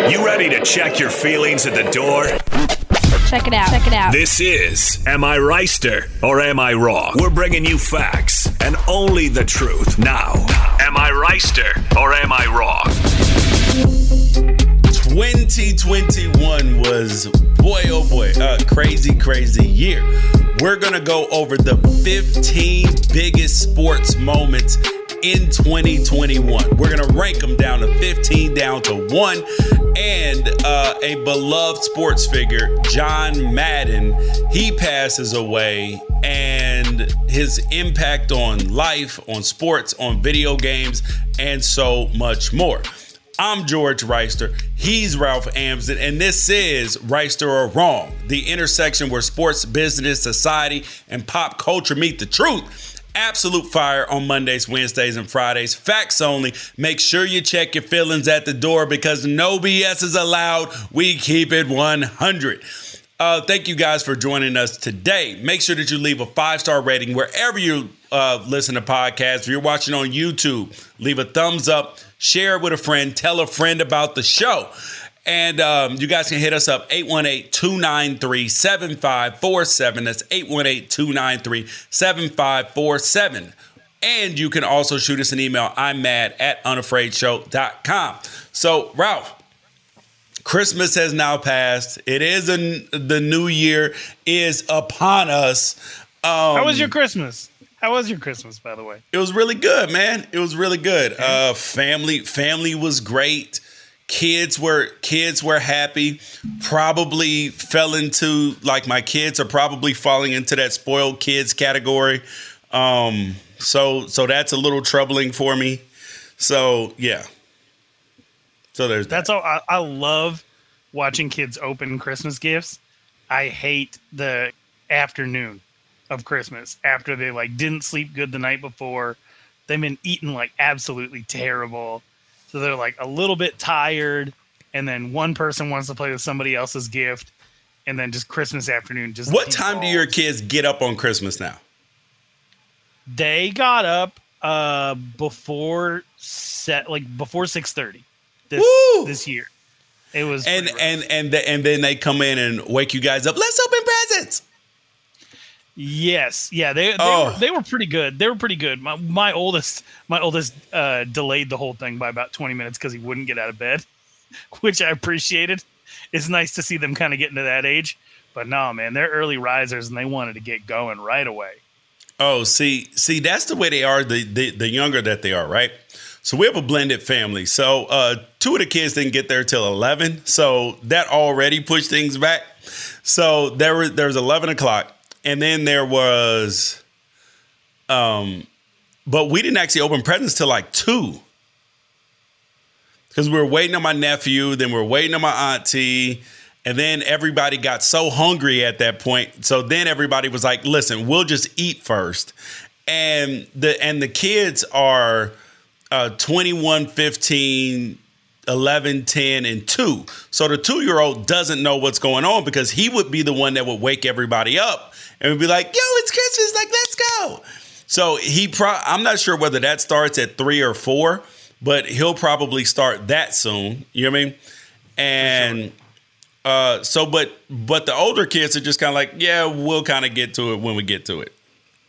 You ready to check your feelings at the door? Check it out. Check it out. This is Am I Reister or Am I Wrong? We're bringing you facts and only the truth. Now, am I Reister or am I wrong? 2021 was, boy, oh boy, a crazy year. We're going to go over the 15 biggest sports moments in 2021. We're going to rank them down to 15, down to 1. And a beloved sports figure, John Madden, he passes away, and his impact on life, on sports, on video games, and so much more. I'm George Reister. He's Ralph Amsden, and this is Reister or Wrong, the intersection where sports, business, society, and pop culture meet the truth. Absolute fire on Mondays, Wednesdays, and Fridays. Facts only. Make sure you check your feelings at the door because no BS is allowed. We keep it 100. Thank you guys for joining us today. Make sure that you leave a 5-star rating wherever you listen to podcasts. If you're watching on YouTube, leave a thumbs up, share it with a friend, tell a friend about the show. And you guys can hit us up, 818-293-7547. That's 818-293-7547. And you can also shoot us an email, I'mMad@unafraidshow.com. So, Ralph, Christmas has now passed. It is the new year is upon us. How was your Christmas? How was your Christmas, by the way? It was really good, man. It was really good. Family was great. Kids were happy. Probably fell into, like, my kids are probably falling into that spoiled kids category. So that's a little troubling for me. So yeah. So there's that's all. I love watching kids open Christmas gifts. I hate the afternoon of Christmas after they didn't sleep good the night before. They've been eating absolutely terrible. So they're a little bit tired, and then one person wants to play with somebody else's gift, and then just Christmas afternoon. What time do your kids get up on Christmas now? They got up before 6:30 this year. It was and then they come in and wake you guys up. Let's open presents. Yes, yeah, they were pretty good. They were pretty good. My oldest delayed the whole thing by about 20 minutes because he wouldn't get out of bed, which I appreciated. It's nice to see them kind of getting to that age. But no, man, they're early risers and they wanted to get going right away. Oh, see, that's the way they are. The younger that they are, right? So we have a blended family. So 2 of the kids didn't get there till 11. So that already pushed things back. So there was 11 o'clock. And then there was, but we didn't actually open presents till 2. Because we were waiting on my nephew, then we were waiting on my auntie, and then everybody got so hungry at that point. So then everybody was like, listen, we'll just eat first. And the kids are 21, 15, 11, 10, and 2. So the 2-year-old doesn't know what's going on because he would be the one that would wake everybody up. And we'd be like, yo, it's Christmas, let's go. So I'm not sure whether that starts at 3 or 4, but he'll probably start that soon. You know what I mean? And but the older kids are just kind of yeah, we'll kind of get to it when we get to it.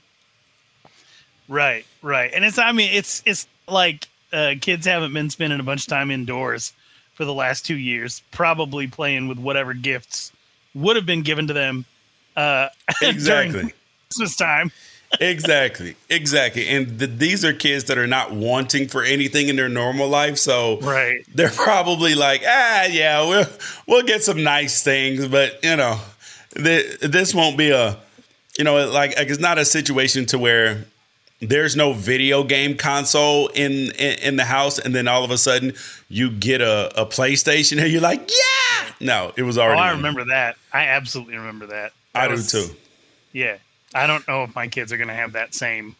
Right. And it's like kids haven't been spending a bunch of time indoors for the last 2 years, probably playing with whatever gifts would have been given to them exactly during Christmas time. Exactly. And these are kids that are not wanting for anything in their normal life. So right. They're probably yeah, we'll get some nice things, but this won't be it's not a situation to where there's no video game console in the house, and then all of a sudden you get a PlayStation and you're like, yeah. No, it was already. I remember that. I absolutely remember that. I do too. Yeah. I don't know if my kids are going to have that same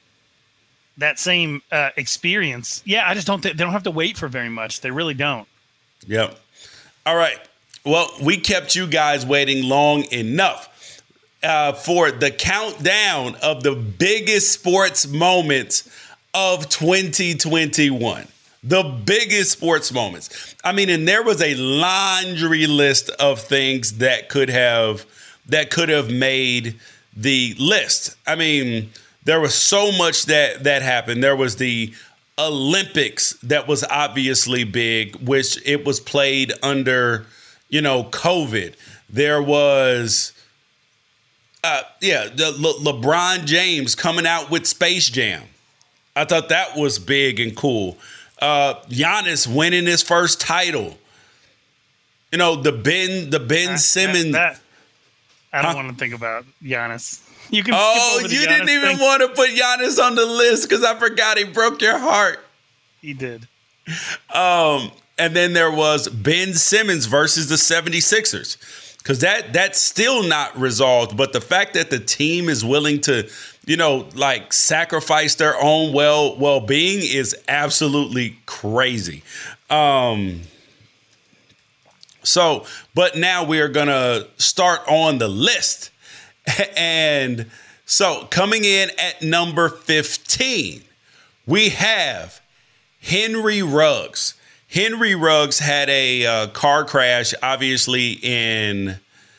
experience. Yeah, I just don't they don't have to wait for very much. They really don't. Yep. All right. Well, we kept you guys waiting long enough for the countdown of the biggest sports moments of 2021. The biggest sports moments. I mean, and there was a laundry list of things that could have made the list. I mean, there was so much that happened. There was the Olympics that was obviously big, which it was played under, COVID. There was, LeBron James coming out with Space Jam. I thought that was big and cool. Giannis winning his first title. The Ben Simmons. I don't want to think about Giannis. You can. You didn't even want to put Giannis on the list because I forgot he broke your heart. He did. And then there was Ben Simmons versus the 76ers because that's still not resolved. But the fact that the team is willing to, sacrifice their own well-being is absolutely crazy. But now we are going to start on the list. And so coming in at number 15, we have Henry Ruggs. Henry Ruggs had a car crash, obviously, in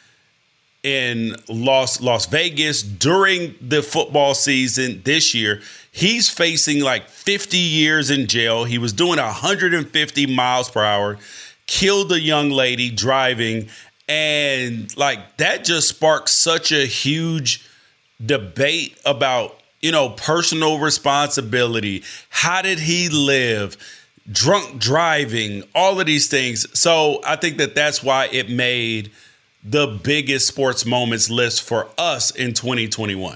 Las Vegas during the football season this year. He's facing like 50 years in jail. He was doing 150 miles per hour, killed a young lady driving, and that just sparked such a huge debate about, personal responsibility. How did he live? Drunk driving, all of these things. So I think that's why it made the biggest sports moments list for us in 2021.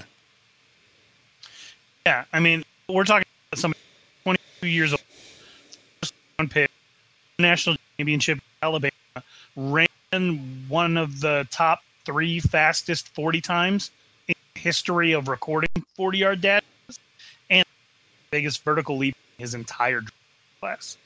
Yeah, I mean, we're talking about somebody 22 years old, first round pick, national championship, Alabama, ran one of the top 3 fastest 40 times in the history of recording 40-yard dashes, and the biggest vertical leap in his entire class.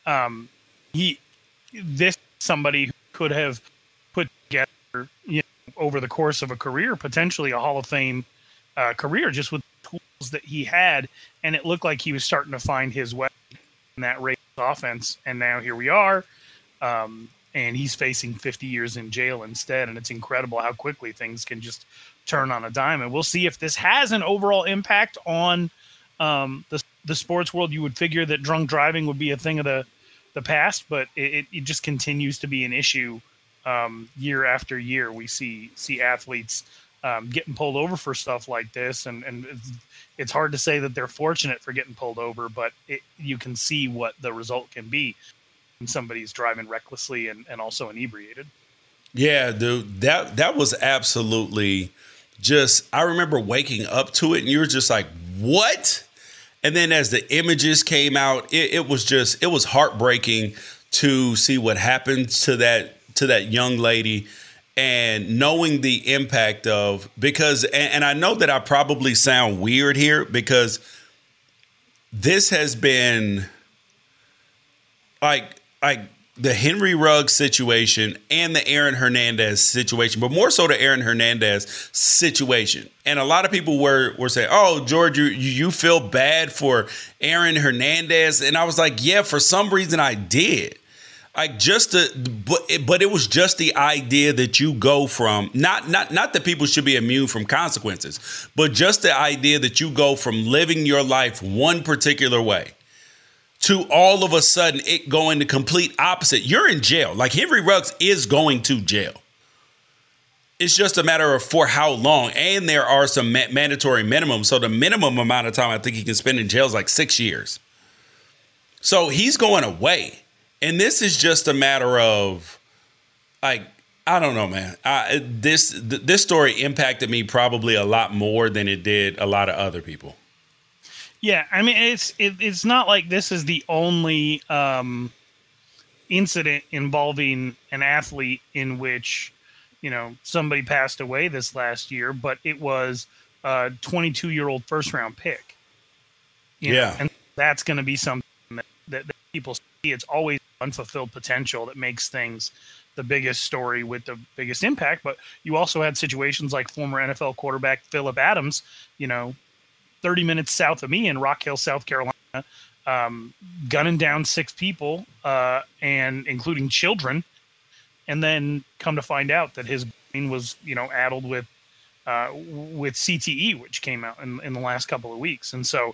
This somebody who could have put together, over the course of a career, potentially a Hall of Fame career, just with the tools that he had, and it looked like he was starting to find his way in that Ravens offense. And now here we are, and he's facing 50 years in jail instead. And it's incredible how quickly things can just turn on a dime. And we'll see if this has an overall impact on the sports world. You would figure that drunk driving would be a thing of the past, but it just continues to be an issue. Year after year, we see athletes getting pulled over for stuff like this, and it's hard to say that they're fortunate for getting pulled over, but you can see what the result can be when somebody's driving recklessly and also inebriated. Yeah, dude, that was absolutely just. I remember waking up to it, and you were just like, "What?" And then as the images came out, it was heartbreaking to see what happened to that young lady, and knowing the impact of, because, and I know that I probably sound weird here because this has been like the Henry Ruggs situation and the Aaron Hernandez situation, but more so the Aaron Hernandez situation. And a lot of people were saying, "Oh, George, you feel bad for Aaron Hernandez?" And I was like, yeah, for some reason I did. But it was just the idea that you go from not that people should be immune from consequences, but just the idea that you go from living your life one particular way to all of a sudden it going the complete opposite. You're in jail. Like, Henry Ruggs is going to jail. It's just a matter of for how long. And there are some mandatory minimums. So the minimum amount of time I think he can spend in jail is like 6 years. So he's going away. And this is just a matter of, like, I don't know, man. This story impacted me probably a lot more than it did a lot of other people. Yeah, I mean, it's not like this is the only incident involving an athlete in which, somebody passed away this last year, but it was a 22-year-old first-round pick. Yeah. And that's going to be something that people see. It's always unfulfilled potential that makes things the biggest story with the biggest impact. But you also had situations like former NFL quarterback Phillip Adams, 30 minutes south of me in Rock Hill, South Carolina, gunning down 6 people, and including children, and then come to find out that his brain was, addled with CTE, which came out in the last couple of weeks. And so,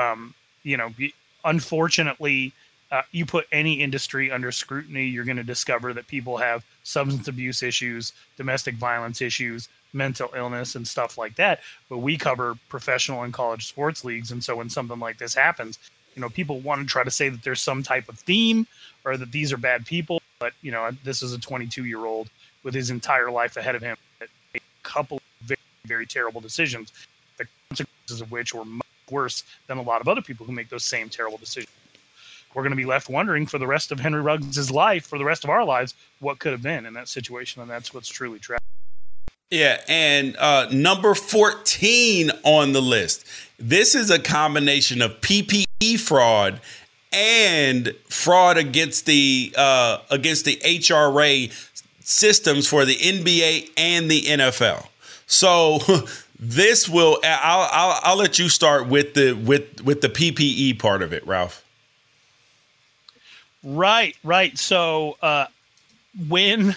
unfortunately, you put any industry under scrutiny, you're going to discover that people have substance abuse issues, domestic violence issues, mental illness, and stuff like that. But we cover professional and college sports leagues. And so when something like this happens, people want to try to say that there's some type of theme or that these are bad people. But, this is a 22-year-old with his entire life ahead of him that made a couple of very, very terrible decisions, the consequences of which were much worse than a lot of other people who make those same terrible decisions. We're going to be left wondering for the rest of Henry Ruggs' life, for the rest of our lives, what could have been in that situation. And that's what's truly tragic. Yeah, and number 14 on the list. This is a combination of PPE fraud and fraud against the HRA systems for the NBA and the NFL. So this will. I'll let you start with the PPE part of it, Ralph. Right. So when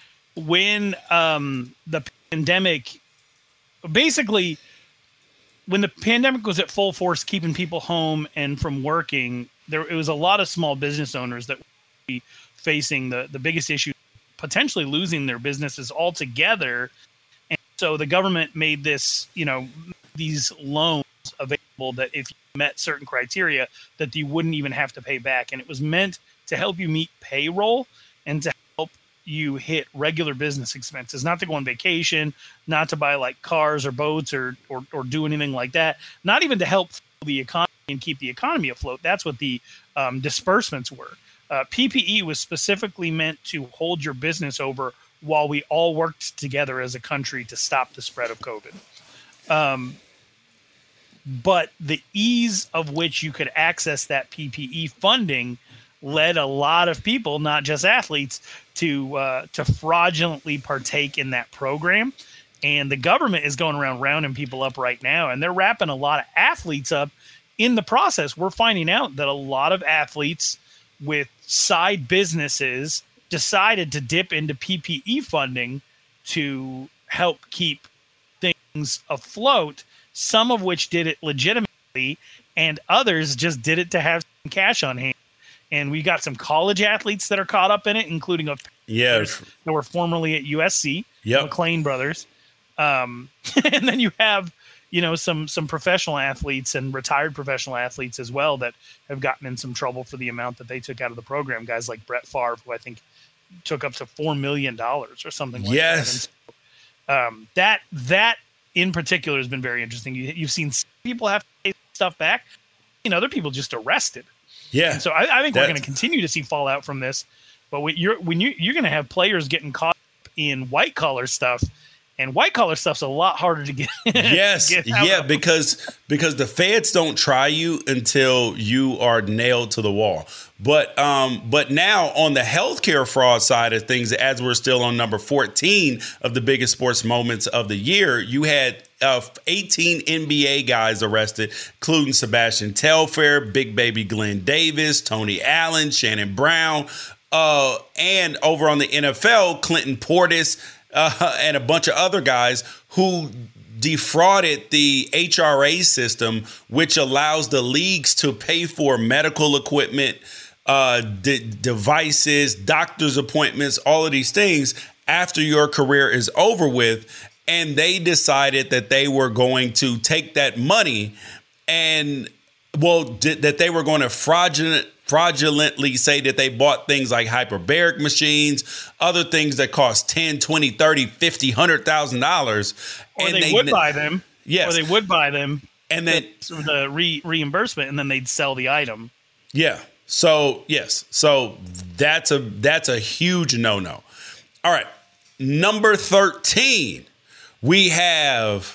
the pandemic, basically, when the pandemic was at full force, keeping people home and from working, it was a lot of small business owners that would be facing the biggest issue, potentially losing their businesses altogether. And so the government made these loans available that if you met certain criteria, that you wouldn't even have to pay back. And it was meant to help you meet payroll and to help you hit regular business expenses, not to go on vacation, not to buy like cars or boats or do anything like that, not even to help the economy and keep the economy afloat. That's what the disbursements were. PPE was specifically meant to hold your business over while we all worked together as a country to stop the spread of COVID. But the ease of which you could access that PPE funding led a lot of people, not just athletes, to fraudulently partake in that program. And the government is going around rounding people up right now, and they're wrapping a lot of athletes up in the process. We're finding out that a lot of athletes with side businesses decided to dip into PPE funding to help keep things afloat, some of which did it legitimately, and others just did it to have some cash on hand. And we got some college athletes that are caught up in it, including that were formerly at USC, McLean brothers. And then you have, some professional athletes and retired professional athletes as well that have gotten in some trouble for the amount that they took out of the program. Guys like Brett Favre, who I think took up to $4 million or something like that. And so, that in particular has been very interesting. You've seen people have to pay stuff back, other people just arrested. Yeah. And so I think we're going to continue to see fallout from this. But you're going to have players getting caught in white collar stuff, and white collar stuff's a lot harder to get. Yes. Because the feds don't try you until you are nailed to the wall. But now on the healthcare fraud side of things, as we're still on number 14 of the biggest sports moments of the year, you had 18 NBA guys arrested, including Sebastian Telfair, Big Baby Glenn Davis, Tony Allen, Shannon Brown, and over on the NFL, Clinton Portis, and a bunch of other guys who defrauded the HRA system, which allows the leagues to pay for medical equipment, devices, doctor's appointments, all of these things after your career is over with. And they decided that they were going to take that money and, that they were going to fraudulently say that they bought things like hyperbaric machines, other things that cost $10, $20, $30, $50, $100,000. Or they would buy them. Yes. Or they would buy them. And then the reimbursement, and then they'd sell the item. Yeah. So, yes. So that's a huge no-no. All right. Number 13. We have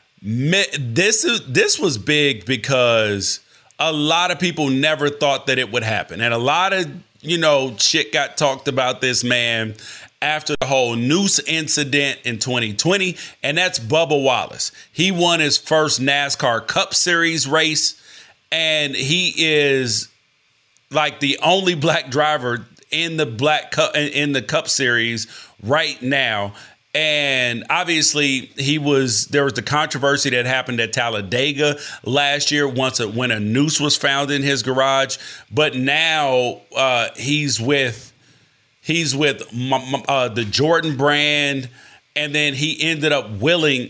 this was big because a lot of people never thought that it would happen. And a lot of, shit got talked about this man after the whole noose incident in 2020. And that's Bubba Wallace. He won his first NASCAR Cup Series race. and he is like the only black driver in the Black Cup in the Cup Series right now. And obviously, there was the controversy that happened at Talladega last year when a noose was found in his garage. But now he's with the Jordan brand, and then he ended up winning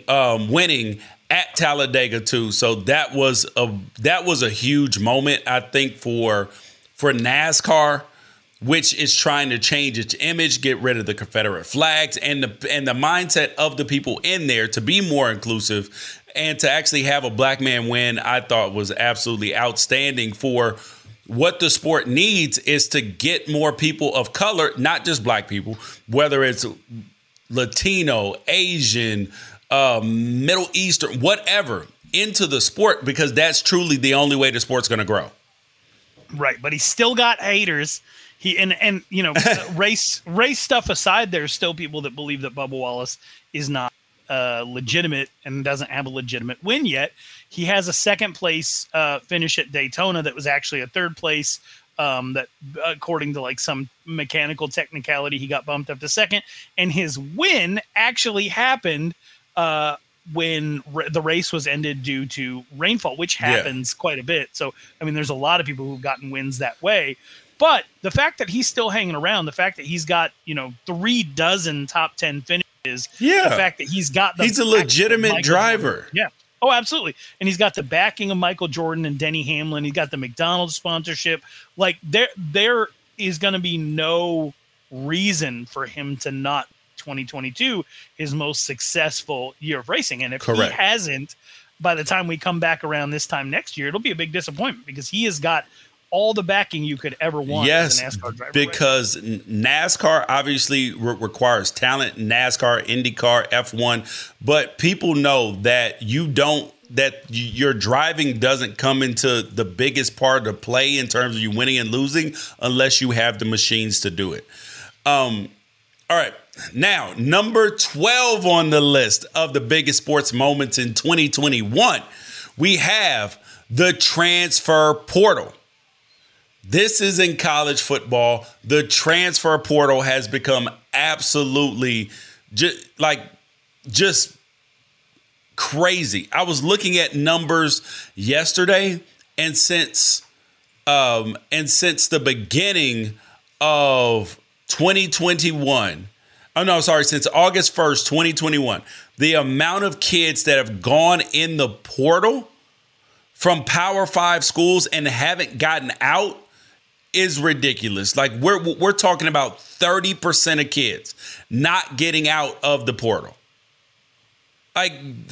at Talladega too. So that was a huge moment, I think, for NASCAR, which is trying to change its image, get rid of the Confederate flags, and the mindset of the people in there to be more inclusive, and to actually have a black man win, I thought was absolutely outstanding. For what the sport needs is to get more people of color, not just black people, whether it's Latino, Asian, Middle Eastern, whatever, into the sport, because that's truly the only way the sport's going to grow. Right, but he's still got haters. And you know, race stuff aside, there's still people that believe that Bubba Wallace is not legitimate and doesn't have a legitimate win yet. He has a second place finish at Daytona that was actually a third place. That according to like some mechanical technicality, he got bumped up to second, and his win actually happened when the race was ended due to rainfall, which happens quite a bit. So, I mean, there's a lot of people who've gotten wins that way. But the fact that he's still hanging around, the fact that he's got, 3 dozen top 10 finishes, the fact that he's he's a legitimate driver. Yeah. Oh, absolutely. And he's got the backing of Michael Jordan and Denny Hamlin. He's got the McDonald's sponsorship. Like there is going to be no reason for him to not 2022 his most successful year of racing. And if he hasn't, by the time we come back around this time next year, it'll be a big disappointment, because he has got all the backing you could ever want as a NASCAR driver. Because NASCAR obviously requires talent, NASCAR, IndyCar, F1, but people know that your driving doesn't come into the biggest part of the play in terms of you winning and losing unless you have the machines to do it. All right. Now, number 12 on the list of the biggest sports moments in 2021, we have the transfer portal. This is in college football. The transfer portal has become absolutely just crazy. I was looking at numbers yesterday, and since the beginning of 2021, since August 1st, 2021, the amount of kids that have gone in the portal from Power 5 schools and haven't gotten out is ridiculous. Like we're talking about 30% of kids not getting out of the portal. Like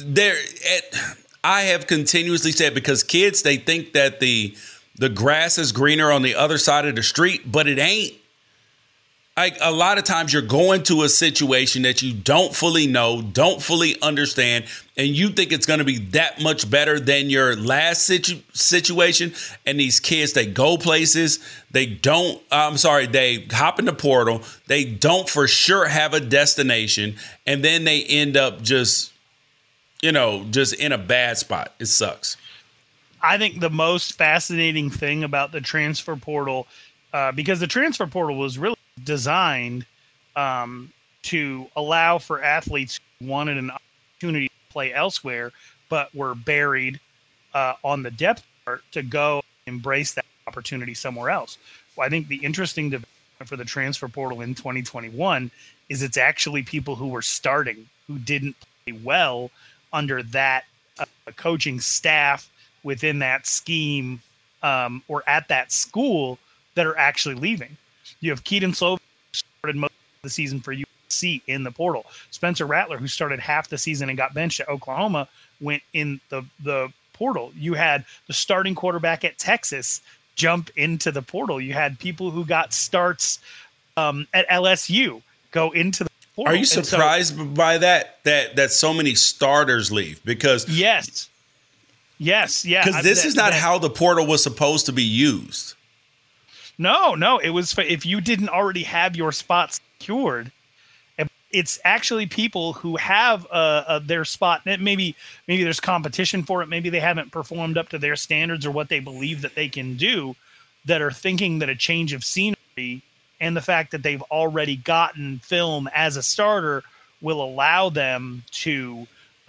I have continuously said, because kids, they think that the grass is greener on the other side of the street, but it ain't. Like a lot of times you're going to a situation that you don't fully know, don't fully understand, and you think it's going to be that much better than your last situation. And these kids, they go places, they hop in the portal, they don't for sure have a destination, and then they end up just in a bad spot. It sucks. I think the most fascinating thing about the transfer portal, because the transfer portal was really designed to allow for athletes who wanted an opportunity to play elsewhere but were buried on the depth chart to go embrace that opportunity somewhere else. Well, I think the interesting development for the transfer portal in 2021 is it's actually people who were starting who didn't play well under that coaching staff within that scheme or at that school that are actually leaving. You have Keaton Slovis, who started most of the season for USC in the portal. Spencer Rattler, who started half the season and got benched at Oklahoma, went in the portal. You had the starting quarterback at Texas jump into the portal. You had people who got starts at LSU go into the portal. Are you surprised by that so many starters leave? Because yes, yeah. Because this is not how the portal was supposed to be used. No, it was if you didn't already have your spot secured. it's actually people who have their spot. Maybe there's competition for it. Maybe they haven't performed up to their standards or what they believe that they can do, that are thinking that a change of scenery and the fact that they've already gotten film as a starter will allow them to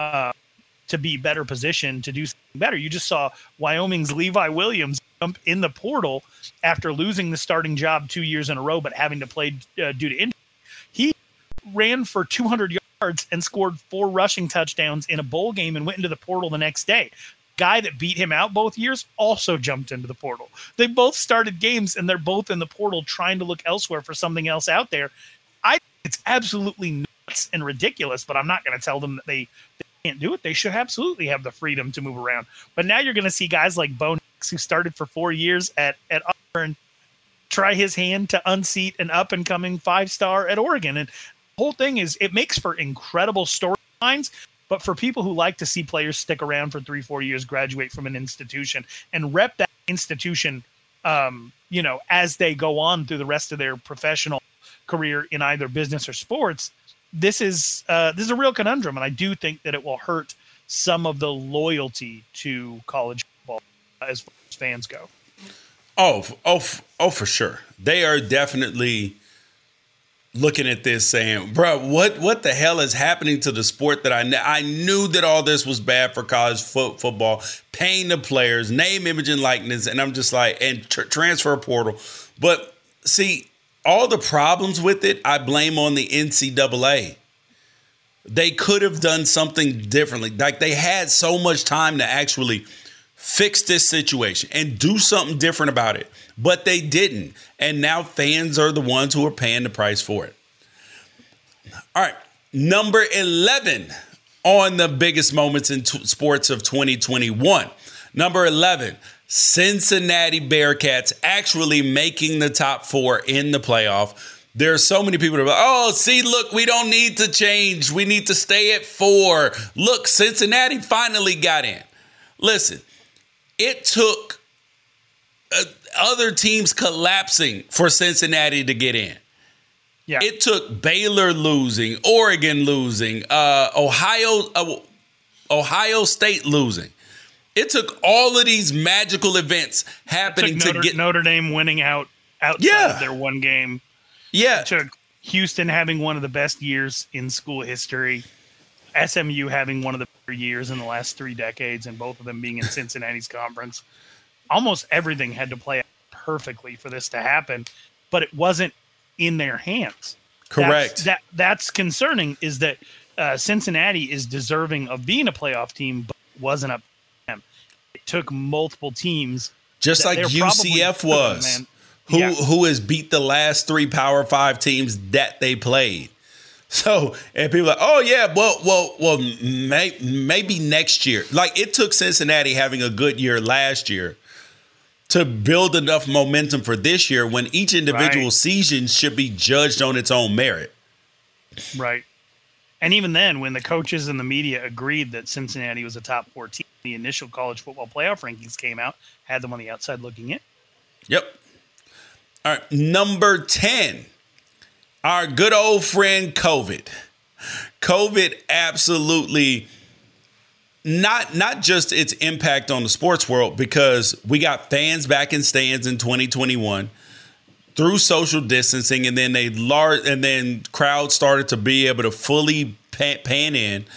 be better positioned to do something better. You just saw Wyoming's Levi Williams jump in the portal after losing the starting job 2 years in a row, but having to play due to injury. He ran for 200 yards and scored 4 rushing touchdowns in a bowl game and went into the portal the next day. Guy that beat him out both years also jumped into the portal. They both started games and they're both in the portal trying to look elsewhere for something else out there. It's absolutely nuts and ridiculous, but I'm not going to tell them that they can't do it. They should absolutely have the freedom to move around. But now you're going to see guys like Bo Nix, who started for 4 years at Auburn, try his hand to unseat an up-and-coming 5-star at Oregon. And the whole thing is, it makes for incredible storylines, but for people who like to see players stick around for 3-4 years, graduate from an institution, and rep that institution, as they go on through the rest of their professional career in either business or sports, this is a real conundrum, and I do think that it will hurt some of the loyalty to college football as far as fans go. Oh, for sure. They are definitely looking at this saying, bro, what the hell is happening to the sport that I knew that all this was bad for college football, paying the players, name, image, and likeness, and I'm just like, and transfer portal. But see, all the problems with it, I blame on the NCAA. They could have done something differently. Like, they had so much time to actually fix this situation and do something different about it, but they didn't. And now fans are the ones who are paying the price for it. All right, number 11 on the biggest moments in sports of 2021. Number 11, Cincinnati Bearcats actually making the top 4 in the playoff. There are so many people that are like, look, we don't need to change. We need to stay at 4. Look, Cincinnati finally got in. Listen, it took other teams collapsing for Cincinnati to get in. Yeah. It took Baylor losing, Oregon losing, Ohio State losing. It took all of these magical events happening to get Notre Dame winning outside of their one game. Yeah. It took Houston having one of the best years in school history. SMU having one of the better years in the last 3 decades, and both of them being in Cincinnati's conference. Almost everything had to play out perfectly for this to happen, but it wasn't in their hands. Correct. That's concerning, is that Cincinnati is deserving of being a playoff team, but it wasn't up to them. It took multiple teams. Just like UCF was, who has beat the last 3 Power 5 teams that they played. So, and people are like, well, maybe next year. Like, it took Cincinnati having a good year last year to build enough momentum for this year, when each individual season should be judged on its own merit. Right. And even then, when the coaches and the media agreed that Cincinnati was a top 4 team, the initial college football playoff rankings came out, had them on the outside looking in. Yep. All right. Number 10. Our good old friend COVID. COVID absolutely, not just its impact on the sports world, because we got fans back in stands in 2021 through social distancing, and then crowds started to be able to fully pan in.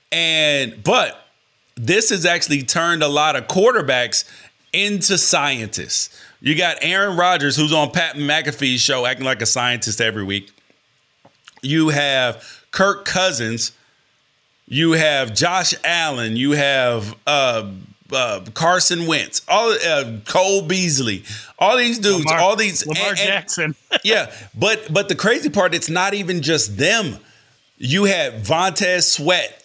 But this has actually turned a lot of quarterbacks into scientists. You got Aaron Rodgers, who's on Pat McAfee's show, acting like a scientist every week. You have Kirk Cousins. You have Josh Allen. You have Carson Wentz. Cole Beasley. All these dudes. Lamar Jackson. Yeah, but the crazy part, it's not even just them. You had Montez Sweat.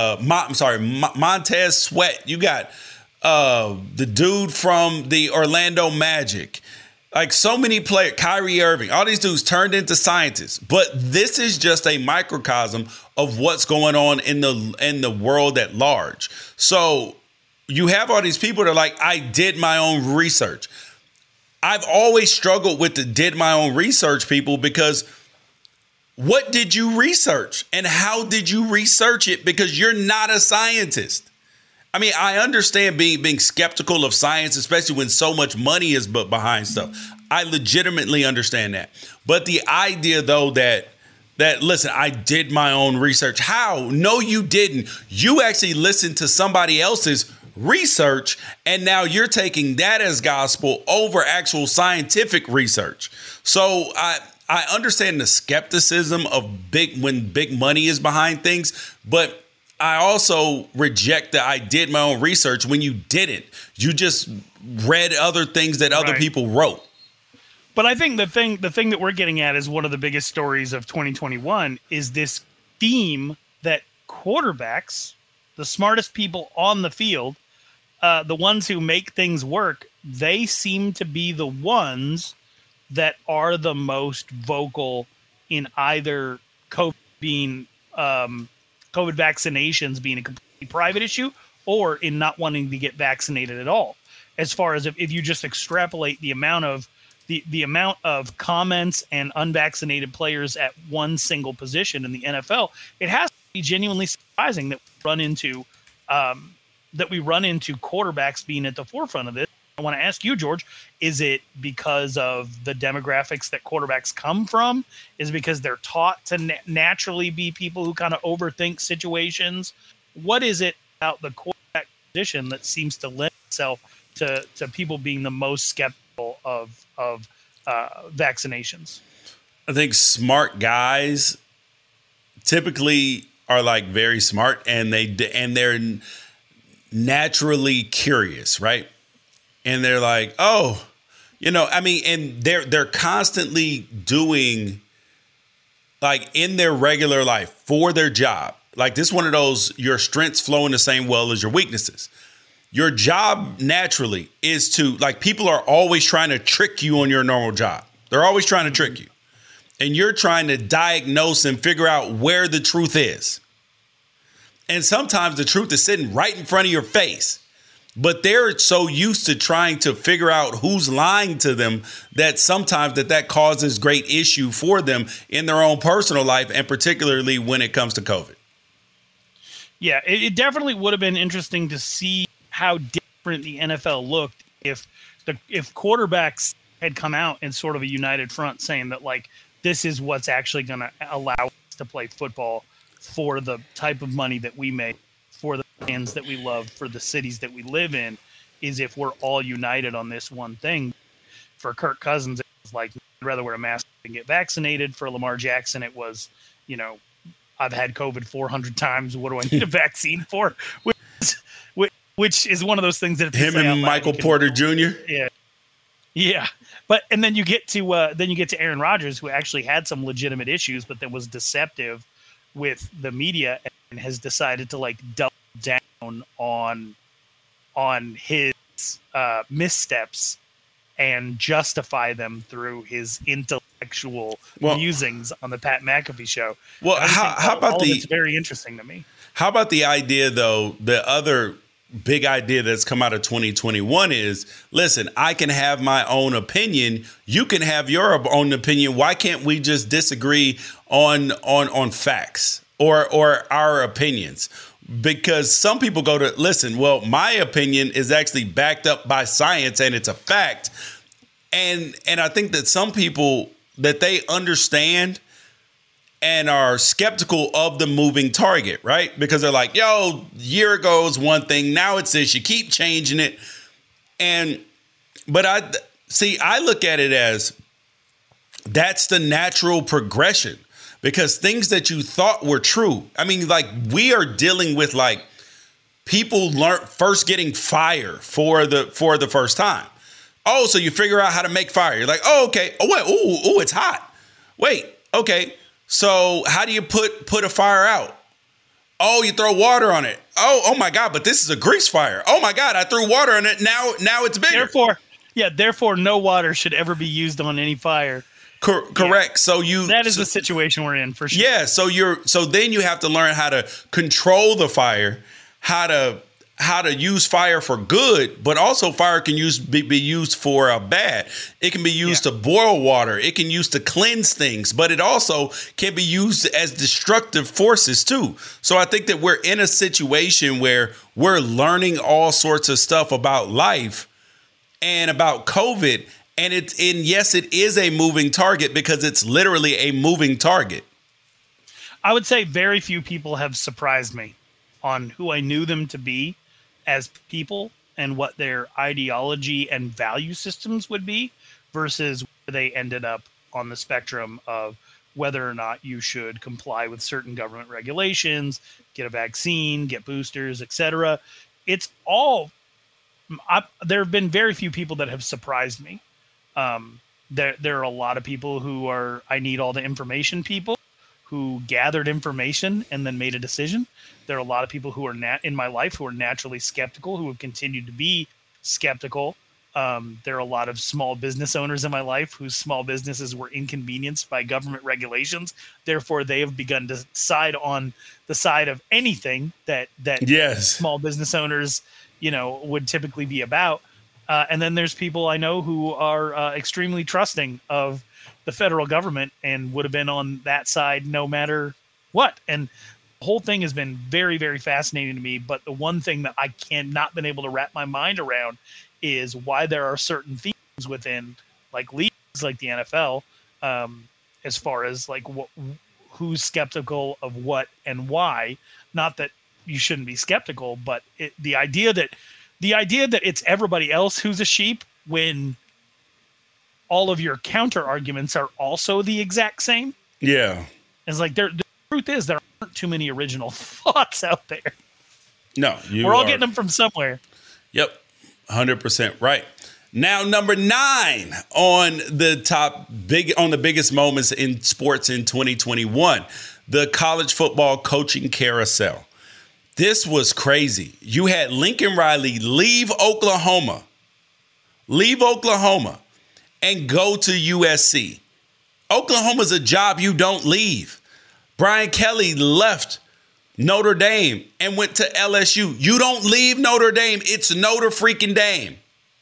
Montez Sweat. You got the dude from the Orlando Magic. Like, so many players, Kyrie Irving, all these dudes turned into scientists. But this is just a microcosm of what's going on in the world at large. So you have all these people that are like, I did my own research. I've always struggled with the did my own research people, because what did you research and how did you research it? Because you're not a scientist. I mean, I understand being skeptical of science, especially when so much money is behind stuff. I legitimately understand that. But the idea, though, that listen, I did my own research. How? No, you didn't. You actually listened to somebody else's research, and now you're taking that as gospel over actual scientific research. So I understand the skepticism of when big money is behind things, but I also reject that I did my own research when you didn't. You just read other things that other people wrote. But I think the thing that we're getting at is one of the biggest stories of 2021 is this theme that quarterbacks, the smartest people on the field, the ones who make things work, they seem to be the ones that are the most vocal in either COVID vaccinations being a completely private issue or in not wanting to get vaccinated at all. As far as if you just extrapolate the amount of comments and unvaccinated players at one single position in the NFL, it has to be genuinely surprising that we run into quarterbacks being at the forefront of this. I want to ask you, George, is it because of the demographics that quarterbacks come from? Is it because they're taught to naturally be people who kind of overthink situations? What is it about the quarterback position that seems to lend itself to people being the most skeptical of vaccinations? I think smart guys typically are like very smart, and they're naturally curious, right? And they're like, oh, and they're constantly doing, like, in their regular life for their job. Like, this is one of those, your strengths flow in the same well as your weaknesses. Your job naturally is to, like, people are always trying to trick you on your normal job. They're always trying to trick you. And you're trying to diagnose and figure out where the truth is. And sometimes the truth is sitting right in front of your face. But they're so used to trying to figure out who's lying to them that sometimes that causes great issue for them in their own personal life, and particularly when it comes to COVID. Yeah, it definitely would have been interesting to see how different the NFL looked if quarterbacks had come out in sort of a united front saying that, like, this is what's actually going to allow us to play football for the type of money that we make, for the fans that we love, for the cities that we live in, is if we're all united on this one thing. For Kirk Cousins, it was like, I'd rather wear a mask than get vaccinated. For Lamar Jackson, it was, I've had COVID 400 times. What do I need a vaccine for? Which is one of those things that him and Michael Porter Jr. Yeah. But and then you get to Aaron Rodgers, who actually had some legitimate issues, but that was deceptive with the media and has decided to, like, double down on his missteps and justify them through his intellectual musings on the Pat McAfee show. Well, how about it's very interesting to me. How about the idea, though, the other big idea that's come out of 2021 is, listen, I can have my own opinion. You can have your own opinion. Why can't we just disagree on facts or our opinions? Because some people go to, listen, well, my opinion is actually backed up by science and it's a fact. And I think that some people, that they understand and are skeptical of the moving target, right? Because they're like, yo, a year ago was one thing, now it's this, you keep changing it. But I look at it as that's the natural progression, because things that you thought were true. I mean, like, we are dealing with, like, people first getting fire for the first time. Oh, so you figure out how to make fire. You're like, oh, okay. Oh, wait, ooh, it's hot. Wait, okay. So how do you put a fire out? Oh, you throw water on it. Oh my God, but this is a grease fire. Oh my God, I threw water on it. Now it's bigger. Therefore, no water should ever be used on any fire. Correct. Yeah. So that is the situation we're in, for sure. Yeah. So then you have to learn how to control the fire, how to how to use fire for good, but also fire can be used for bad. It can be used to boil water. It can use to cleanse things, but it also can be used as destructive forces too. So I think that we're in a situation where we're learning all sorts of stuff about life and about COVID. And yes, it is a moving target because it's literally a moving target. I would say very few people have surprised me on who I knew them to be as people and what their ideology and value systems would be versus where they ended up on the spectrum of whether or not you should comply with certain government regulations, get a vaccine, get boosters, etc. It's all there have been very few people that have surprised me. There are a lot of people who are I need all the information people who gathered information and then made a decision. There are a lot of people who are in my life who are naturally skeptical, who have continued to be skeptical. There are a lot of small business owners in my life whose small businesses were inconvenienced by government regulations. Therefore, they have begun to side on the side of anything that small business owners, would typically be about. And then there's people I know who are extremely trusting of the federal government and would have been on that side no matter what. And the whole thing has been very, very fascinating to me. But the one thing that I cannot been able to wrap my mind around is why there are certain themes within like leagues like the NFL, as far as like who's skeptical of what and why. Not that you shouldn't be skeptical, but the idea that it's everybody else who's a sheep when all of your counter arguments are also the exact same. Yeah. It's like the truth is there aren't too many original thoughts out there. No, we're all getting them from somewhere. Yep. 100% right. Now, number 9 on the biggest moments in sports in 2021, the college football coaching carousel. This was crazy. You had Lincoln Riley leave Oklahoma and go to USC. Oklahoma's a job you don't leave. Brian Kelly left Notre Dame and went to LSU. You don't leave Notre Dame. It's Notre freaking Dame.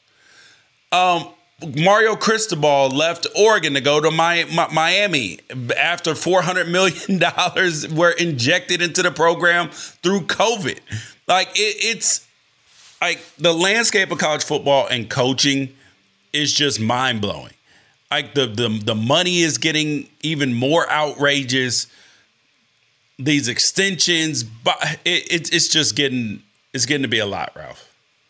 Mario Cristobal left Oregon to go to Miami after $400 million were injected into the program through COVID. Like it's like the landscape of college football and coaching is just mind blowing. Like the money is getting even more outrageous. These extensions, but it's just getting to be a lot, Ralph.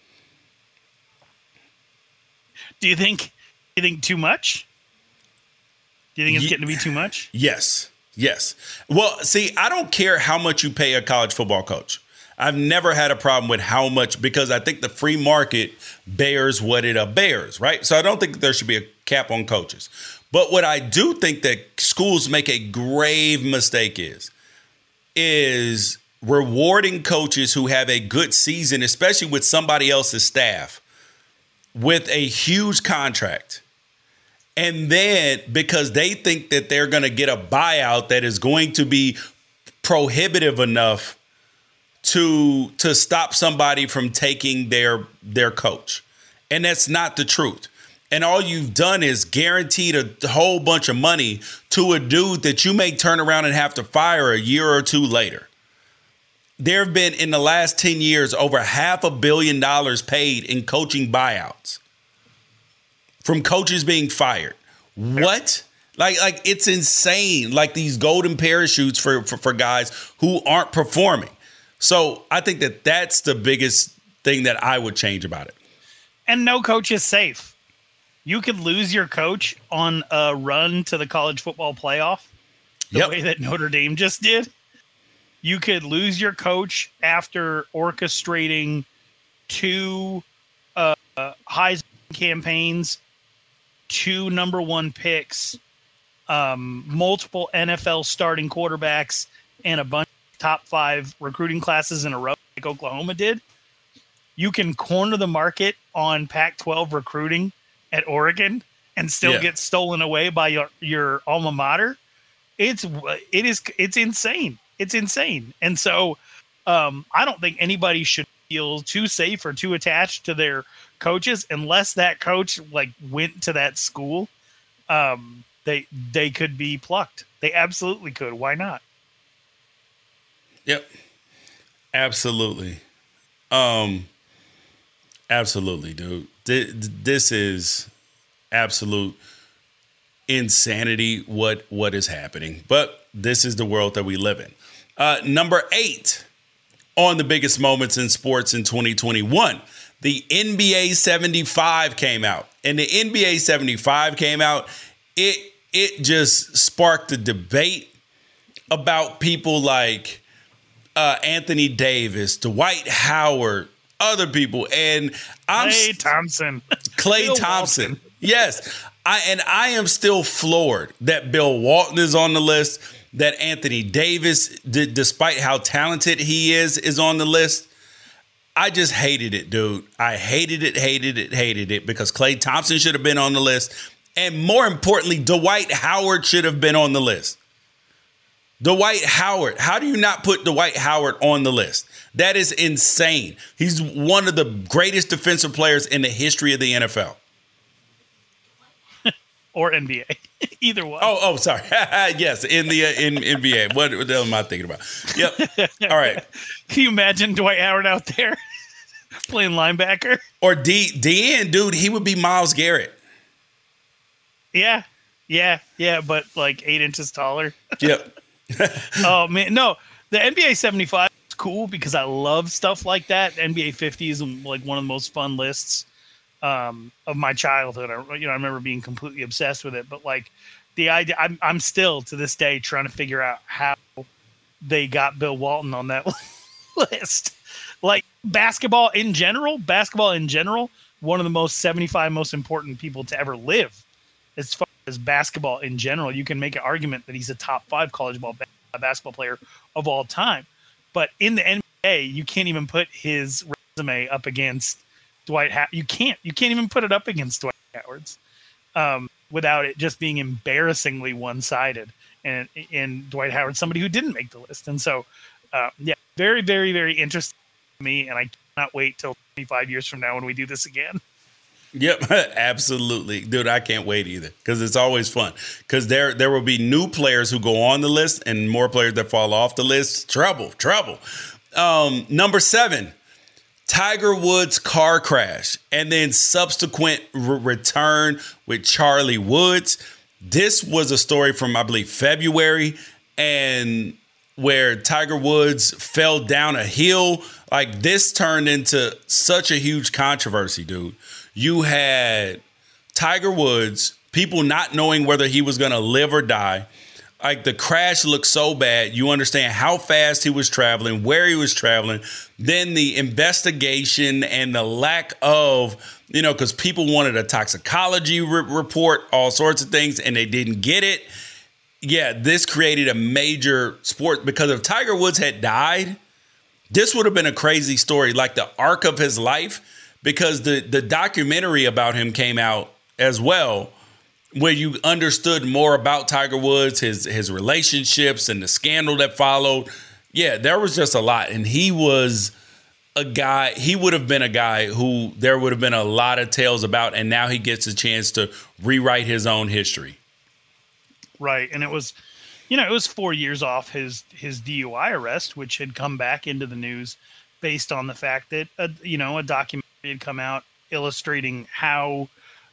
Do you think too much? Do you think it's getting to be too much? Yes. Well, see, I don't care how much you pay a college football coach. I've never had a problem with how much, because I think the free market bears what it bears, right? So I don't think there should be a cap on coaches. But what I do think that schools make a grave mistake is rewarding coaches who have a good season, especially with somebody else's staff, with a huge contract. And then because they think that they're going to get a buyout that is going to be prohibitive enough to stop somebody from taking their coach. And that's not the truth. And all you've done is guaranteed a whole bunch of money to a dude that you may turn around and have to fire a year or two later. There have been in the last 10 years over $500 million paid in coaching buyouts from coaches being fired. What? Like it's insane. Like these golden parachutes for guys who aren't performing. So I think that's the biggest thing that I would change about it. And no coach is safe. You could lose your coach on a run to the college football playoff the way that Notre Dame just did. You could lose your coach after orchestrating 2 Heisman campaigns, 2 number 1 picks, multiple NFL starting quarterbacks, and a bunch of top 5 recruiting classes in a row like Oklahoma did. You can corner the market on Pac-12 recruiting at Oregon and still get stolen away by your alma mater. It's insane. It's insane. And so I don't think anybody should feel too safe or too attached to their coaches, unless that coach like went to that school, they could be plucked. They absolutely could. Why not? Yep. Absolutely. Absolutely, dude. This is absolute insanity what is happening. But this is the world that we live in. Number 8 on the biggest moments in sports in 2021. The NBA 75 came out. And the NBA 75 came out. It just sparked a debate about people like Anthony Davis, Dwight Howard, other people. And Klay Thompson. Klay Thompson. Yes. I am still floored that Bill Walton is on the list, that Anthony Davis, despite how talented he is on the list. I just hated it, dude. I hated it because Klay Thompson should have been on the list. And more importantly, Dwight Howard should have been on the list. Dwight Howard. How do you not put Dwight Howard on the list? That is insane. He's one of the greatest defensive players in the history of the NFL. Or NBA. Either one. Oh, sorry. Yes, in NBA. What the hell am I thinking about? Yep. All right. Can you imagine Dwight Howard out there playing linebacker? Or DN, dude, he would be Myles Garrett. Yeah, but like 8 inches taller. Yep. Oh, man. No, the NBA 75 is cool because I love stuff like that. NBA 50 is like one of the most fun lists of my childhood. I remember being completely obsessed with it. But like the idea, I'm still to this day trying to figure out how they got Bill Walton on that list. Like basketball in general, one of the most 75 most important people to ever live. As far as basketball in general, you can make an argument that he's a top 5 college basketball player of all time. But in the NBA, you can't even put his resume up against Dwight Howard. You can't even put it up against Dwight Howard's without it just being embarrassingly one-sided. And Dwight Howard, somebody who didn't make the list. And so, very, very, very interesting to me. And I cannot wait till 25 years from now when we do this again. Yep, absolutely. Dude, I can't wait either because it's always fun. Because there will be new players who go on the list and more players that fall off the list. Trouble. Number 7, Tiger Woods' car crash and then subsequent return with Charlie Woods. This was a story from, I believe, February, and where Tiger Woods fell down a hill. Like, this turned into such a huge controversy, dude. You had Tiger Woods, people not knowing whether he was going to live or die. Like, the crash looked so bad. You understand how fast he was traveling, where he was traveling. Then the investigation and the lack of, because people wanted a toxicology report, all sorts of things, and they didn't get it. Yeah, this created a major sport because if Tiger Woods had died, this would have been a crazy story, like the arc of his life. Because the documentary about him came out as well, where you understood more about Tiger Woods, his relationships and the scandal that followed. Yeah, there was just a lot. And he was a guy, he would have been a guy who there would have been a lot of tales about. And now he gets a chance to rewrite his own history. Right. And it was, it was 4 years off his DUI arrest, which had come back into the news based on the fact that, a documentary had come out illustrating how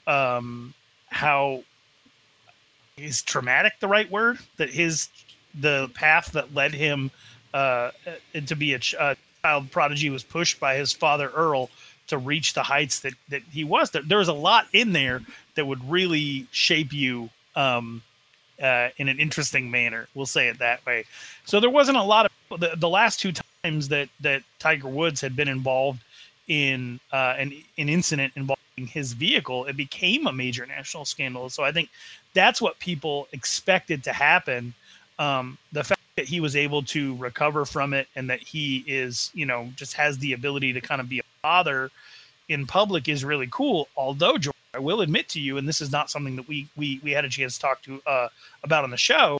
is traumatic the right word, that the path that led him to be a child prodigy was pushed by his father Earl to reach the heights that he was. There was a lot in there that would really shape you in an interesting manner. We'll say it that way. So there wasn't a lot of the last 2 times that Tiger Woods had been involved in an incident involving his vehicle, it became a major national scandal. So I think that's what people expected to happen. The fact that he was able to recover from it and that he is, just has the ability to kind of be a father in public is really cool. Although, George, I will admit to you, and this is not something that we had a chance to talk to about on the show,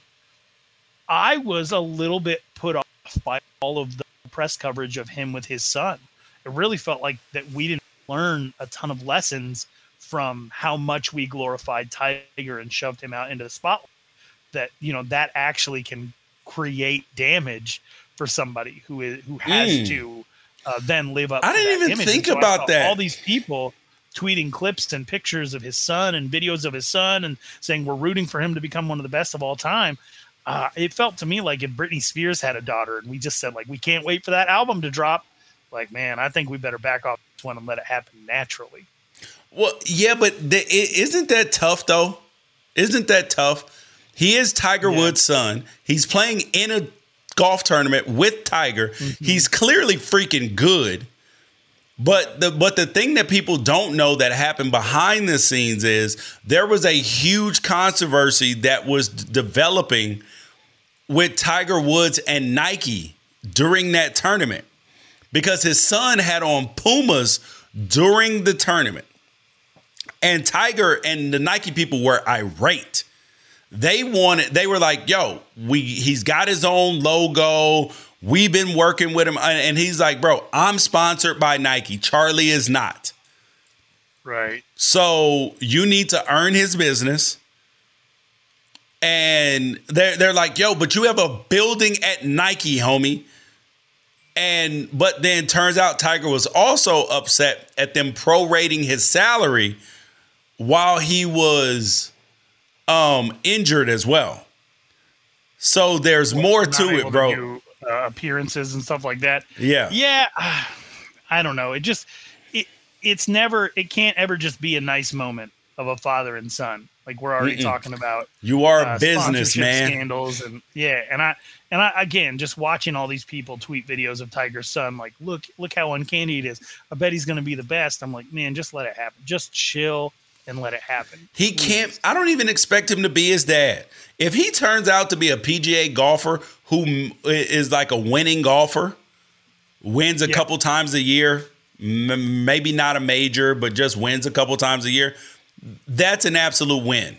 I was a little bit put off by all of the press coverage of him with his son it really felt like that we didn't learn a ton of lessons from how much we glorified Tiger and shoved him out into the spotlight. That, you know, that actually can create damage for somebody who has to then live up. I didn't even think about that. All these people tweeting clips and pictures of his son and videos of his son and saying we're rooting for him to become one of the best of all time. It felt to me like if Britney Spears had a daughter and we just said, like, we can't wait for that album to drop. Like, man, I think we better back off this one and let it happen naturally. Well, yeah, but isn't that tough, though? Isn't that tough? He is Tiger Woods' son. He's playing in a golf tournament with Tiger. Mm-hmm. He's clearly freaking good. But the thing that people don't know that happened behind the scenes is there was a huge controversy that was developing with Tiger Woods and Nike during that tournament because his son had on Pumas during the tournament. And Tiger and the Nike people were irate. They were like, yo, he's got his own logo. We've been working with him. And he's like, bro, I'm sponsored by Nike. Charlie is not. Right. So you need to earn his business. And they're like, yo, but you have a building at Nike, homie. But then turns out Tiger was also upset at them prorating his salary while he was injured as well. So there's more to it, bro. Appearances and stuff like that. Yeah. I don't know. It can't ever just be a nice moment of a father and son. Like we're already talking about. You are a business man. Scandals and I again just watching all these people tweet videos of Tiger's son. Like look how uncanny it is. I bet he's going to be the best. I'm like, man, just let it happen. Just chill and let it happen. He can't. I don't even expect him to be his dad. If he turns out to be a PGA golfer who is like a winning golfer, wins a couple times a year, maybe not a major, but just wins a couple times a year, that's an absolute win.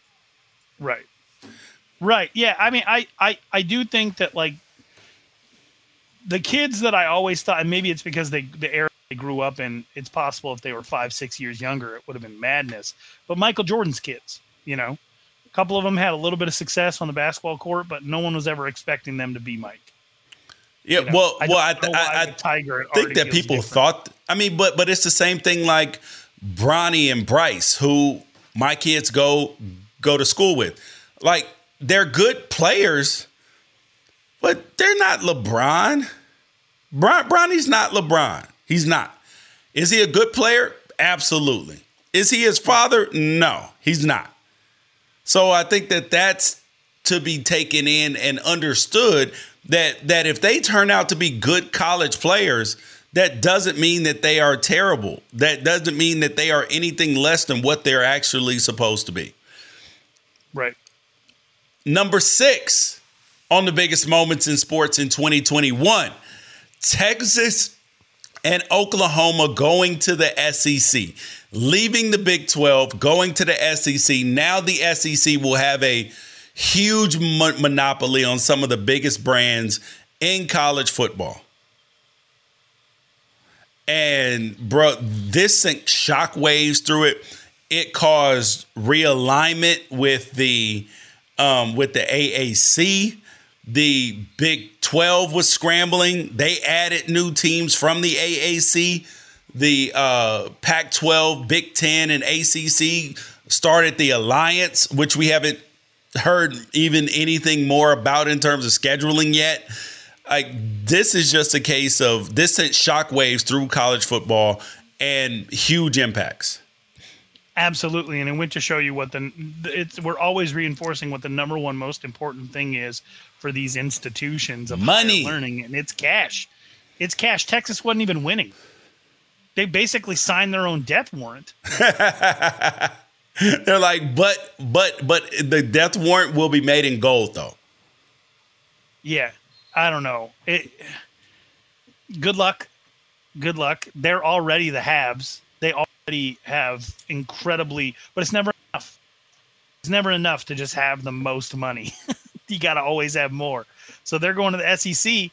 Right. Yeah. I mean, I do think that like the kids that I always thought, and maybe it's because the era they grew up in, it's possible if they were 5-6 years younger, it would have been madness. But Michael Jordan's kids, you know, a couple of them had a little bit of success on the basketball court, but no one was ever expecting them to be Mike. Yeah, you know? I Tiger think that people thought. I mean, but it's the same thing like Bronny and Bryce, who my kids go to school with. Like they're good players, but they're not LeBron. Bronny's not LeBron. He's not. Is he a good player? Absolutely. Is he his father? No, he's not. So I think that that's to be taken in and understood that if they turn out to be good college players, that doesn't mean that they are terrible. That doesn't mean that they are anything less than what they're actually supposed to be. Right. Number 6 on the biggest moments in sports in 2021, Texas and Oklahoma going to the SEC, leaving the Big 12, going to the SEC. Now the SEC will have a huge monopoly on some of the biggest brands in college football. And, bro, this sent shockwaves through it. It caused realignment with the AAC. The Big 12 was scrambling. They added new teams from the AAC. The Pac-12, Big 10, and ACC started the alliance, which we haven't heard even anything more about in terms of scheduling yet. Like, this is just a case of this sent shockwaves through college football and huge impacts. Absolutely, and it went to show you what we're always reinforcing what the number one most important thing is for these institutions of money learning, and it's cash. It's cash. Texas wasn't even winning. They basically signed their own death warrant. They're like, but the death warrant will be made in gold, though. Yeah, I don't know. Good luck. They're already the haves. They already have incredibly, but it's never enough. It's never enough to just have the most money. You got to always have more. So they're going to the SEC,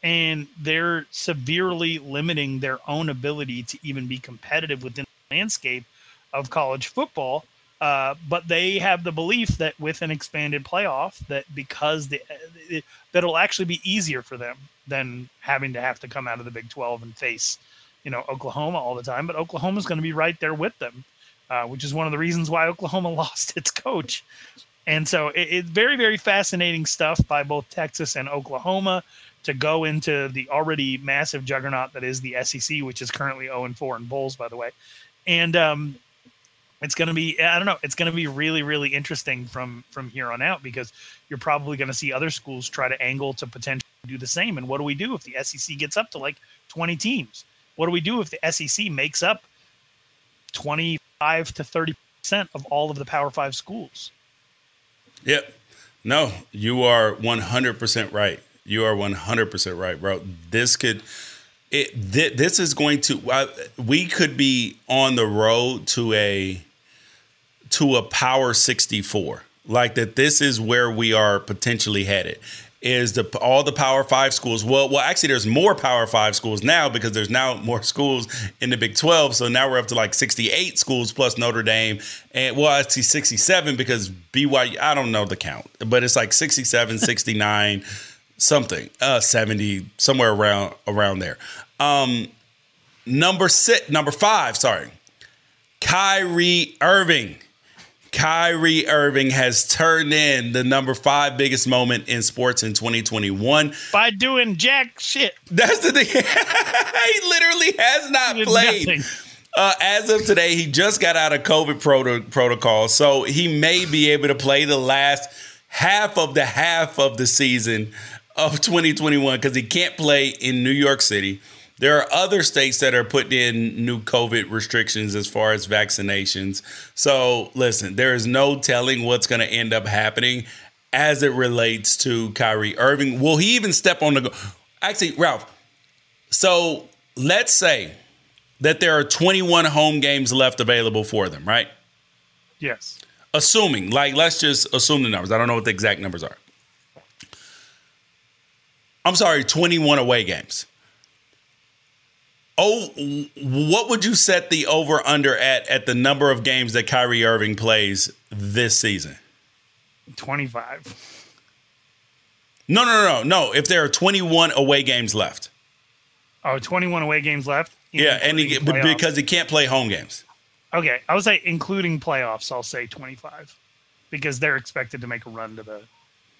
and they're severely limiting their own ability to even be competitive within the landscape of college football. But they have the belief that with an expanded playoff, that because that'll actually be easier for them than having to have to come out of the Big 12 and face, Oklahoma all the time. But Oklahoma's going to be right there with them, which is one of the reasons why Oklahoma lost its coach. And so it's very, very fascinating stuff by both Texas and Oklahoma to go into the already massive juggernaut that is the SEC, which is currently 0-4 in bowls, by the way. And it's going to be, I don't know, it's going to be really, really interesting from here on out, because you're probably going to see other schools try to angle to potentially do the same. And what do we do if the SEC gets up to like 20 teams? What do we do if the SEC makes up 25 to 30% of all of the Power 5 schools? Yep. No, you are 100% right. You are 100% right, bro. This is going to, we could be on the road to a Power 64. Like that, this is where we are potentially headed. Is all the Power 5 schools? Well, actually, there's more Power 5 schools now because there's now more schools in the Big 12. So now we're up to like 68 schools plus Notre Dame, and I see 67 because BYU. I don't know the count, but it's like 67, 69, something, 70, somewhere around there. Number 5. Sorry, Kyrie Irving. Kyrie Irving has turned in the number 5 biggest moment in sports in 2021 by doing jack shit. That's the thing. He literally has not played. As of today, he just got out of COVID protocol, so he may be able to play the last half of the season of 2021 because he can't play in New York City. There are other states that are putting in new COVID restrictions as far as vaccinations. So, listen, there is no telling what's going to end up happening as it relates to Kyrie Irving. Will he even step on the go? Actually, Ralph, so let's say that there are 21 home games left available for them, right? Yes. Assuming, let's just assume the numbers. I don't know what the exact numbers are. I'm sorry, 21 away games. Oh, what would you set the over-under at the number of games that Kyrie Irving plays this season? 25. No. If there are 21 away games left. Oh, 21 away games left? Yeah, and because he can't play home games. Okay, I would say including playoffs, I'll say 25. Because they're expected to make a run to the...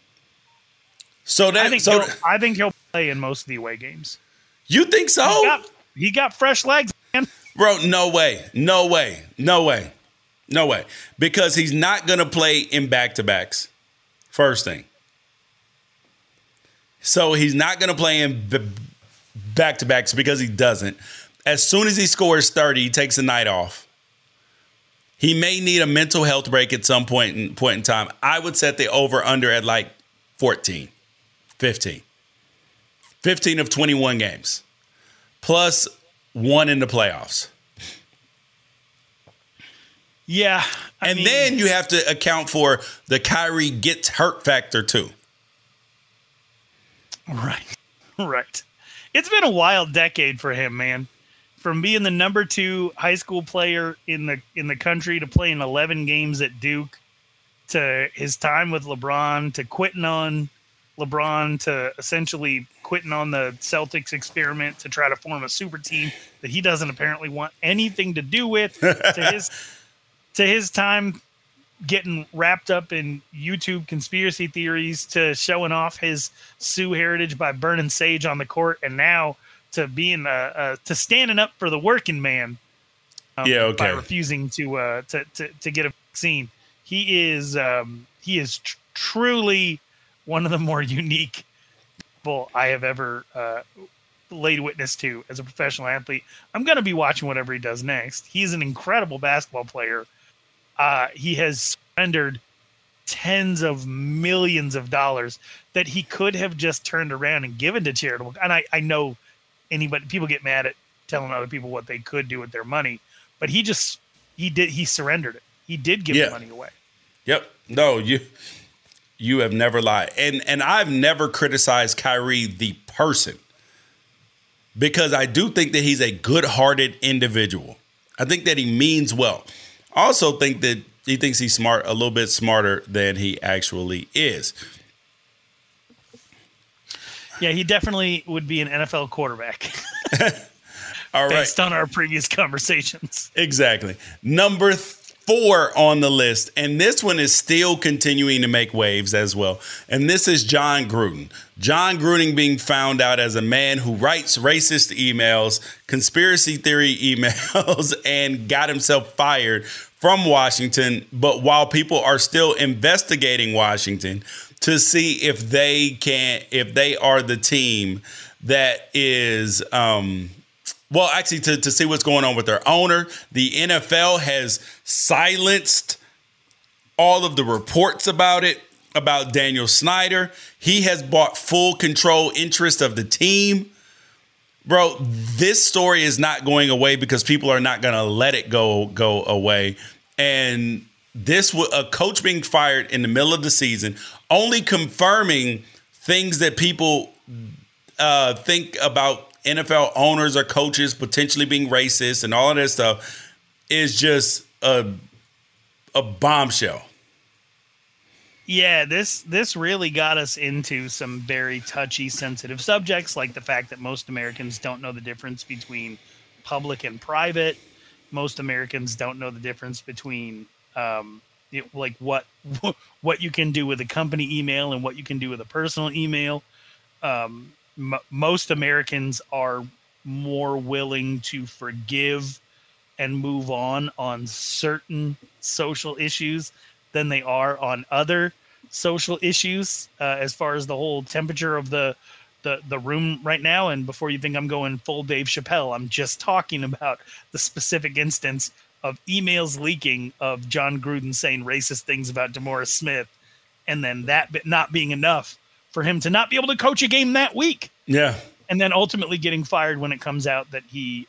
I think he'll play in most of the away games. You think so? He got fresh legs, man. Bro, no way. Because he's not going to play in back-to-backs. First thing. So he's not going to play in back-to-backs because he doesn't. As soon as he scores 30, he takes a night off. He may need a mental health break at some point in time. I would set the over-under at like 14, 15. 15 of 21 games. Plus 1 in the playoffs. Yeah. Then you have to account for the Kyrie gets hurt factor too. Right. It's been a wild decade for him, man. From being the number 2 high school player in the country to playing 11 games at Duke, to his time with LeBron, to quitting on LeBron, to essentially quitting on the Celtics experiment to try to form a super team that he doesn't apparently want anything to do with, to his time getting wrapped up in YouTube conspiracy theories, to showing off his Sioux heritage by burning sage on the court, and now to being to standing up for the working man by refusing to get a vaccine. He is truly one of the more unique people I have ever laid witness to as a professional athlete. I'm going to be watching whatever he does next. He's an incredible basketball player. He has surrendered tens of millions of dollars that he could have just turned around and given to charitable. And I know people get mad at telling other people what they could do with their money, but he surrendered it. He did give the money away. Yep. No, you have never lied. And I've never criticized Kyrie the person. because I do think that he's a good-hearted individual. I think that he means well. I also think that he thinks he's smart, a little bit smarter than he actually is. Yeah, he definitely would be an NFL quarterback. All right. Based on our previous conversations. Exactly. Number 4 on the list, and this one is still continuing to make waves as well, and this is Jon Gruden. Jon Gruden being found out as a man who writes racist emails, conspiracy theory emails, and got himself fired from Washington. But while people are still investigating Washington to see if they are the team that is, to see what's going on with their owner, the NFL has silenced all of the reports about it, about Daniel Snyder. He has bought full control interest of the team. Bro, this story is not going away because people are not going to let it go away. And this was a coach being fired in the middle of the season, only confirming things that people think about NFL owners or coaches potentially being racist and all of that stuff, is just a bombshell. Yeah, this really got us into some very touchy, sensitive subjects, like the fact that most Americans don't know the difference between public and private. Most Americans don't know the difference between what you can do with a company email and what you can do with a personal email. Most Americans are more willing to forgive and move on certain social issues than they are on other social issues, as far as the whole temperature of the room right now. And before you think I'm going full Dave Chappelle, I'm just talking about the specific instance of emails leaking of Jon Gruden saying racist things about DeMaurice Smith, and then that bit not being enough for him to not be able to coach a game that week. Yeah. And then ultimately getting fired when it comes out that he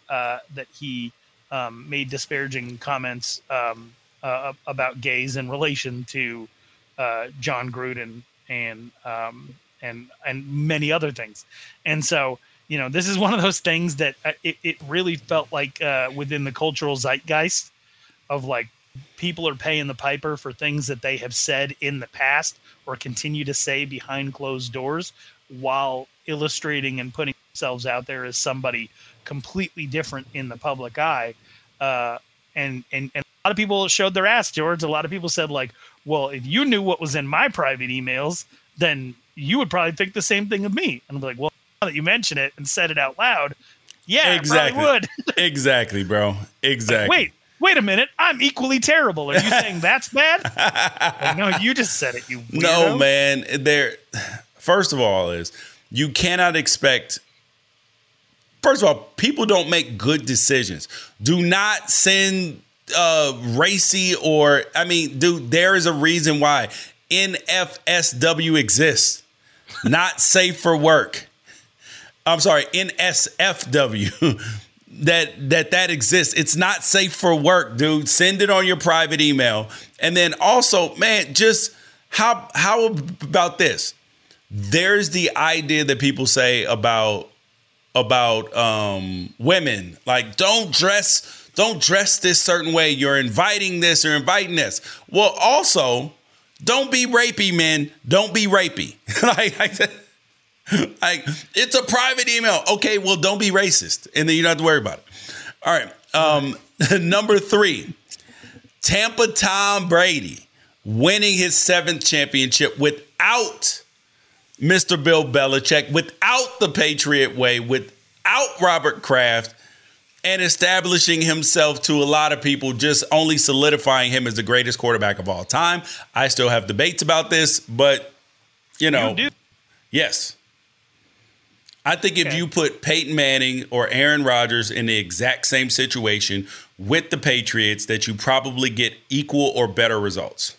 made disparaging comments about gays in relation to Jon Gruden and many other things. And so, this is one of those things that it really felt like within the cultural zeitgeist of like people are paying the piper for things that they have said in the past or continue to say behind closed doors, while illustrating and putting themselves out there as somebody completely different in the public eye. And a lot of people showed their ass, George. A lot of people said like, well, if you knew what was in my private emails, then you would probably think the same thing of me. And I'm like, well, now that you mention it and said it out loud, yeah, exactly. I probably would. Exactly, bro. Exactly. Like, wait a minute. I'm equally terrible. Are you saying that's bad? Like, no, you just said it, you weirdo. No, man. First of all, you cannot expect. First of all, people don't make good decisions. Do not send racy dude, there is a reason why NFSW exists. Not safe for work. I'm sorry, NSFW. that exists. It's not safe for work, dude. Send it on your private email. And then also, man, just how about this? There's the idea that people say about women, like don't dress this certain way. You're inviting this or inviting this. Well, also, don't be rapey, men. Don't be rapey. like it's a private email. Okay, well, don't be racist, and then you don't have to worry about it. All right. Number 3, Tampa Tom Brady winning his 7th championship without Mr. Bill Belichick, without the Patriot way, without Robert Kraft, and establishing himself to a lot of people, just only solidifying him as the greatest quarterback of all time. I still have debates about this, but, you do. Yes. I think if you put Peyton Manning or Aaron Rodgers in the exact same situation with the Patriots, that you probably get equal or better results.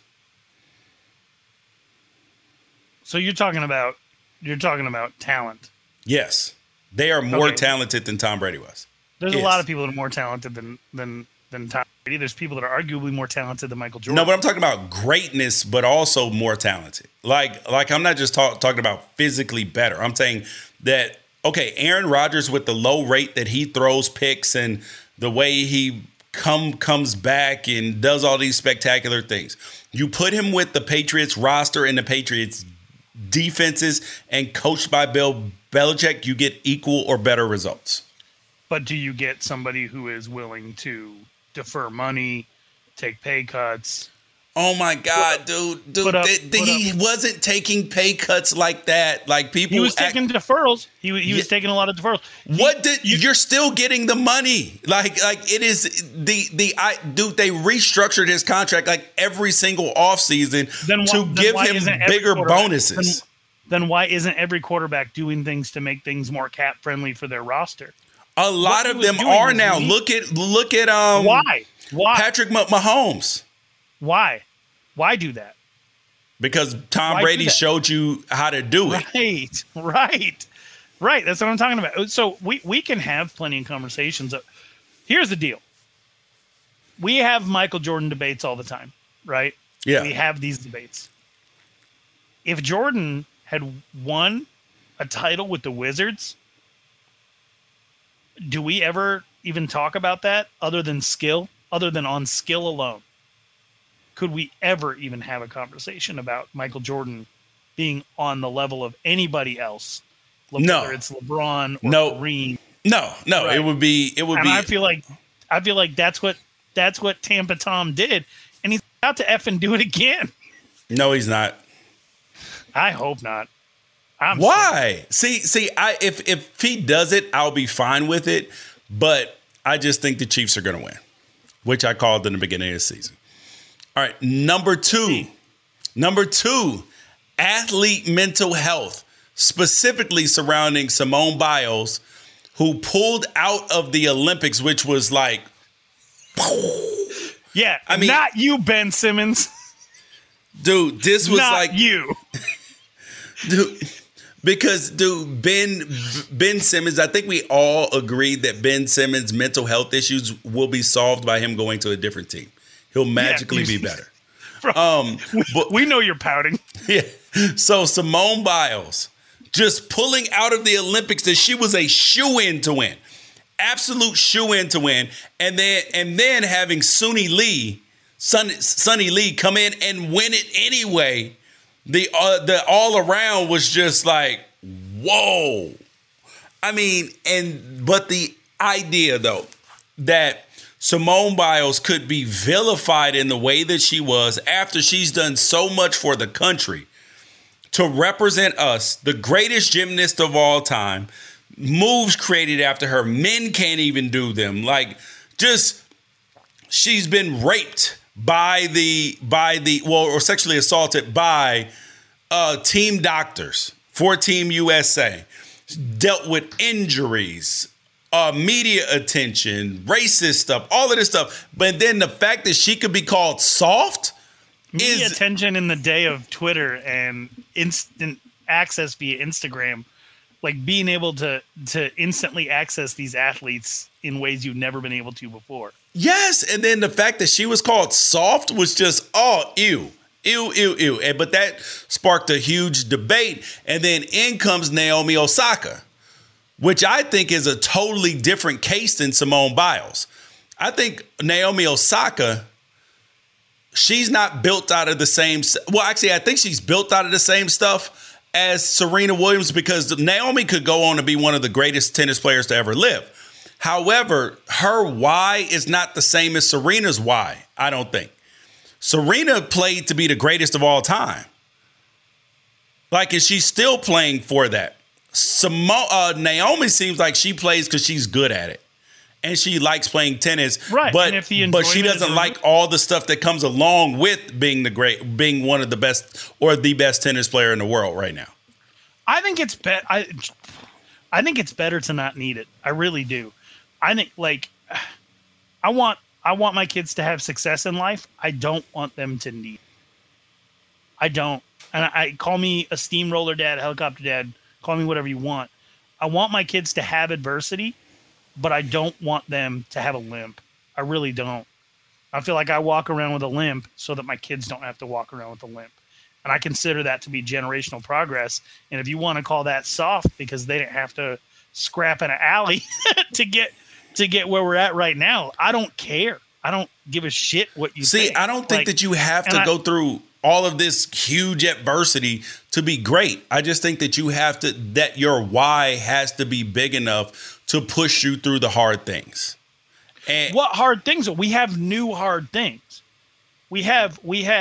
So you're talking about talent. Yes. They are more talented than Tom Brady was. There's a lot of people that are more talented than Tom Brady. There's people that are arguably more talented than Michael Jordan. No, but I'm talking about greatness, but also more talented. Like I'm not just talking about physically better. I'm saying that okay, Aaron Rodgers with the low rate that he throws picks and the way he comes back and does all these spectacular things. You put him with the Patriots roster and the Patriots defenses and coached by Bill Belichick, you get equal or better results. But do you get somebody who is willing to defer money, take pay cuts? Oh my God, dude! He wasn't taking pay cuts like that. Like people, he was taking deferrals. He was taking a lot of deferrals. You're still getting the money? Like it is dude. They restructured his contract like every single offseason to give him bigger bonuses. Then why isn't every quarterback doing things to make things more cap friendly for their roster? A lot of them are now. Look at why Patrick Mahomes. Why do that? Because Tom Brady showed you how to do it. Right. That's what I'm talking about. So we can have plenty of conversations. Here's the deal. We have Michael Jordan debates all the time, right? Yeah. We have these debates. If Jordan had won a title with the Wizards, do we ever even talk about that other than on skill alone? Could we ever even have a conversation about Michael Jordan being on the level of anybody else? Whether it's LeBron or Kareem. No. Right. It would be. I feel like that's what Tampa Tom did, and he's about to effing do it again. No, he's not. I hope not. Why? See, if he does it, I'll be fine with it. But I just think the Chiefs are going to win, which I called in the beginning of the season. All right, number two, athlete mental health, specifically surrounding Simone Biles, who pulled out of the Olympics, which was like, yeah, I mean, not you, Ben Simmons. Dude, this was not like you. Dude, because Ben Simmons, I think we all agreed that Ben Simmons' mental health issues will be solved by him going to a different team. He'll magically be better. We know you're pouting. Yeah. So Simone Biles just pulling out of the Olympics that she was a shoo-in to win. Absolute shoo-in to win. And then having Sonny Lee come in and win it anyway. The all around was just like, whoa. I mean, but the idea though that Simone Biles could be vilified in the way that she was after she's done so much for the country to represent us, the greatest gymnast of all time, moves created after her, men can't even do them. Like, just, she's been raped or sexually assaulted by team doctors for Team USA, dealt with injuries, media attention, racist stuff, all of this stuff. But then the fact that she could be called soft media attention in the day of Twitter and instant access via Instagram, like being able to instantly access these athletes in ways you've never been able to before. Yes, and then the fact that she was called soft was just, ew. But that sparked a huge debate. And then in comes Naomi Osaka, which I think is a totally different case than Simone Biles. I think Naomi Osaka, she's not built out of the same. Well, actually, I think she's built out of the same stuff as Serena Williams, because Naomi could go on to be one of the greatest tennis players to ever live. However, her why is not the same as Serena's why, I don't think. Serena played to be the greatest of all time. Like, and she's still playing for that. Naomi seems like she plays because she's good at it. And she likes playing tennis. Right. But she doesn't like all the stuff that comes along with being one of the best or the best tennis player in the world right now. I think it's I think it's better to not need it. I really do. I think, like, I want my kids to have success in life. I don't want them to need it. I don't. And I call me a steamroller dad, helicopter dad, call me whatever you want. I want my kids to have adversity, but I don't want them to have a limp. I really don't. I feel like I walk around with a limp so that my kids don't have to walk around with a limp. And I consider that to be generational progress. And if you want to call that soft because they didn't have to scrapping an alley to get where we're at right now. I don't care. I don't give a shit what you think. I don't think that you have to go through all of this huge adversity to be great. I just think that that your why has to be big enough to push you through the hard things. And what hard things? We have new hard things. We have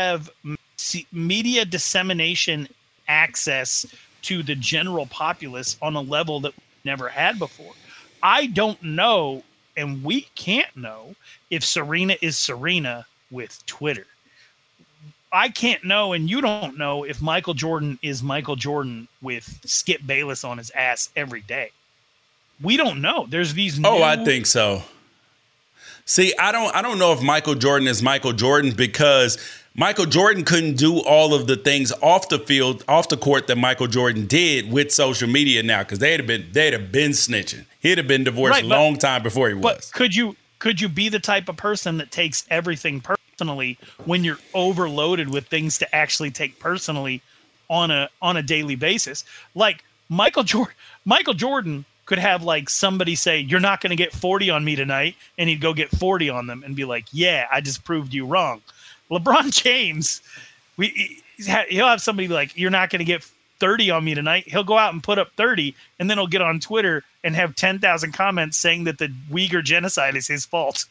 media dissemination access to the general populace on a level that we never had before. I don't know, and we can't know, if Serena is Serena with Twitter. I can't know, and you don't know, if Michael Jordan is Michael Jordan with Skip Bayless on his ass every day. We don't know. There's these new... Oh, I think so. See, I don't know if Michael Jordan is Michael Jordan, because Michael Jordan couldn't do all of the things off the field, off the court, that Michael Jordan did with social media now, because they'd have been snitching. He'd have been divorced a long time before he was. But could you be the type of person that takes everything personally when you're overloaded with things to actually take personally on a daily basis? Like Michael Jordan could have like somebody say, "You're not going to get 40 on me tonight," and he'd go get 40 on them and be like, "Yeah, I just proved you wrong." LeBron James, he'll have somebody be like, "You're not going to get 30 on me tonight." He'll go out and put up 30, and then he'll get on Twitter and have 10,000 comments saying that the Uyghur genocide is his fault.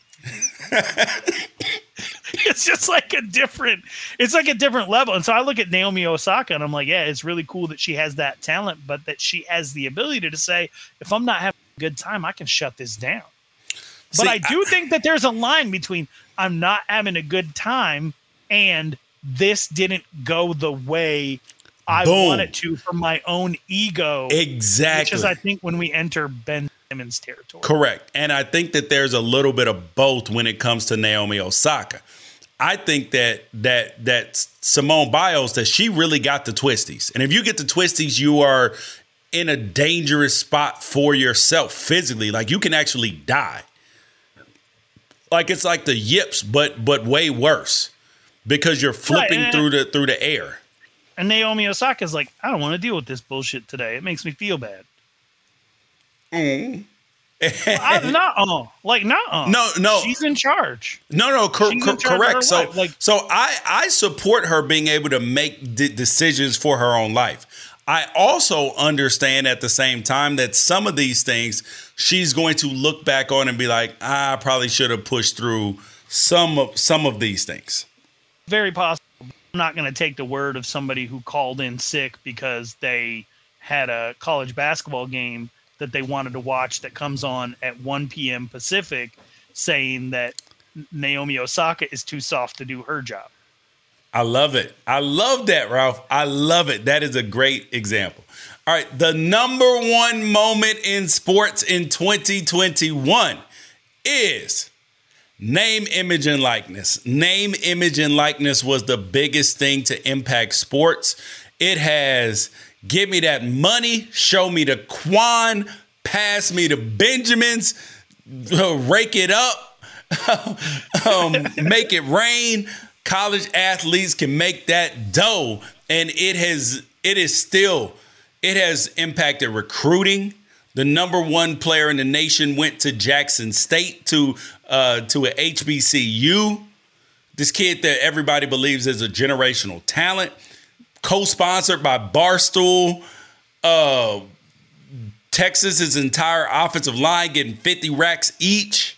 It's just like a different level. And so I look at Naomi Osaka and I'm like, yeah, it's really cool that she has that talent, but that she has the ability to say, if I'm not having a good time, I can shut this down. But I do think that there's a line between I'm not having a good time and this didn't go the way I want it to for my own ego. Exactly. Which is, I think, when we enter Ben Simmons territory. Correct. And I think that there's a little bit of both when it comes to Naomi Osaka. I think that Simone Biles, that she really got the twisties. And if you get the twisties, you are in a dangerous spot for yourself physically. Like, you can actually die. Like, it's like the yips, but way worse, because you're flipping through the air. And Naomi Osaka is like, I don't want to deal with this bullshit today. It makes me feel bad. No. She's in charge. No. Correct. So I support her being able to make decisions for her own life. I also understand at the same time that some of these things she's going to look back on and be like, I probably should have pushed through some of these things. Very possible. I'm not going to take the word of somebody who called in sick because they had a college basketball game that they wanted to watch that comes on at 1 p.m. Pacific, saying that Naomi Osaka is too soft to do her job. I love it. I love that, Ralph. I love it. That is a great example. All right. The number one moment in sports in 2021 is name, image, and likeness. Name, image, and likeness was the biggest thing to impact sports. It has give me that money, show me the Quan, pass me the Benjamins, rake it up, make it rain. College athletes can make that dough. And it has impacted recruiting. The number one player in the nation went to Jackson State to a HBCU. This kid that everybody believes is a generational talent. Co-sponsored by Barstool. Texas's entire offensive line getting 50 racks each.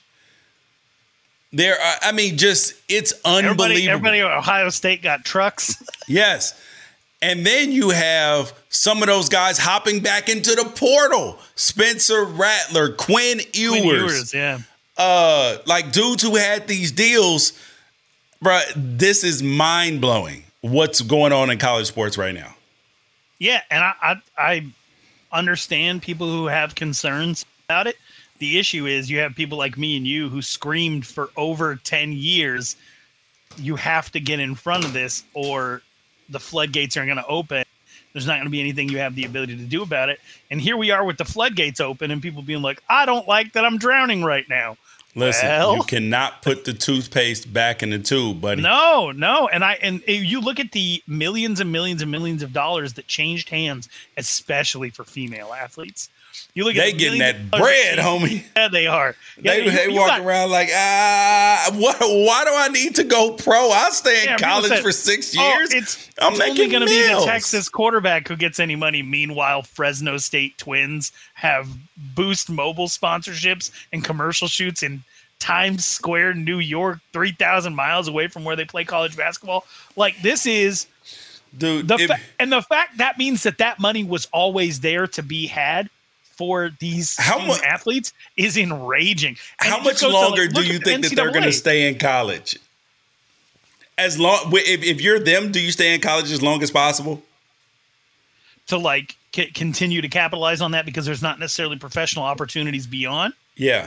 It's unbelievable. Everybody at Ohio State got trucks. Yes. And then you have some of those guys hopping back into the portal. Spencer Rattler, Quinn Ewers. Yeah. Like dudes who had these deals. Bro, this is mind-blowing what's going on in college sports right now. Yeah, and I understand people who have concerns about it. The issue is you have people like me and you who screamed for over 10 years, you have to get in front of this or the floodgates aren't going to open. There's not going to be anything you have the ability to do about it. And here we are with the floodgates open and people being like, I don't like that I'm drowning right now. Listen, you cannot put the toothpaste back in the tube, buddy. No. And you look at the millions and millions and millions of dollars that changed hands, especially for female athletes. You look at they getting that bread, homie. Yeah, they are. Yeah, they walk around like, what? Why do I need to go pro? I'll stay in college for 6 years. It's only going to be the Texas quarterback who gets any money. Meanwhile, Fresno State Twins have Boost Mobile sponsorships and commercial shoots in Times Square, New York, 3,000 miles away from where they play college basketball. Like, this is, dude. And the fact that means that money was always there to be had for these athletes is enraging. And how much longer do you think that they're going to stay in college? As long, if you're them, do you stay in college as long as possible? To like continue to capitalize on that because there's not necessarily professional opportunities beyond. Yeah.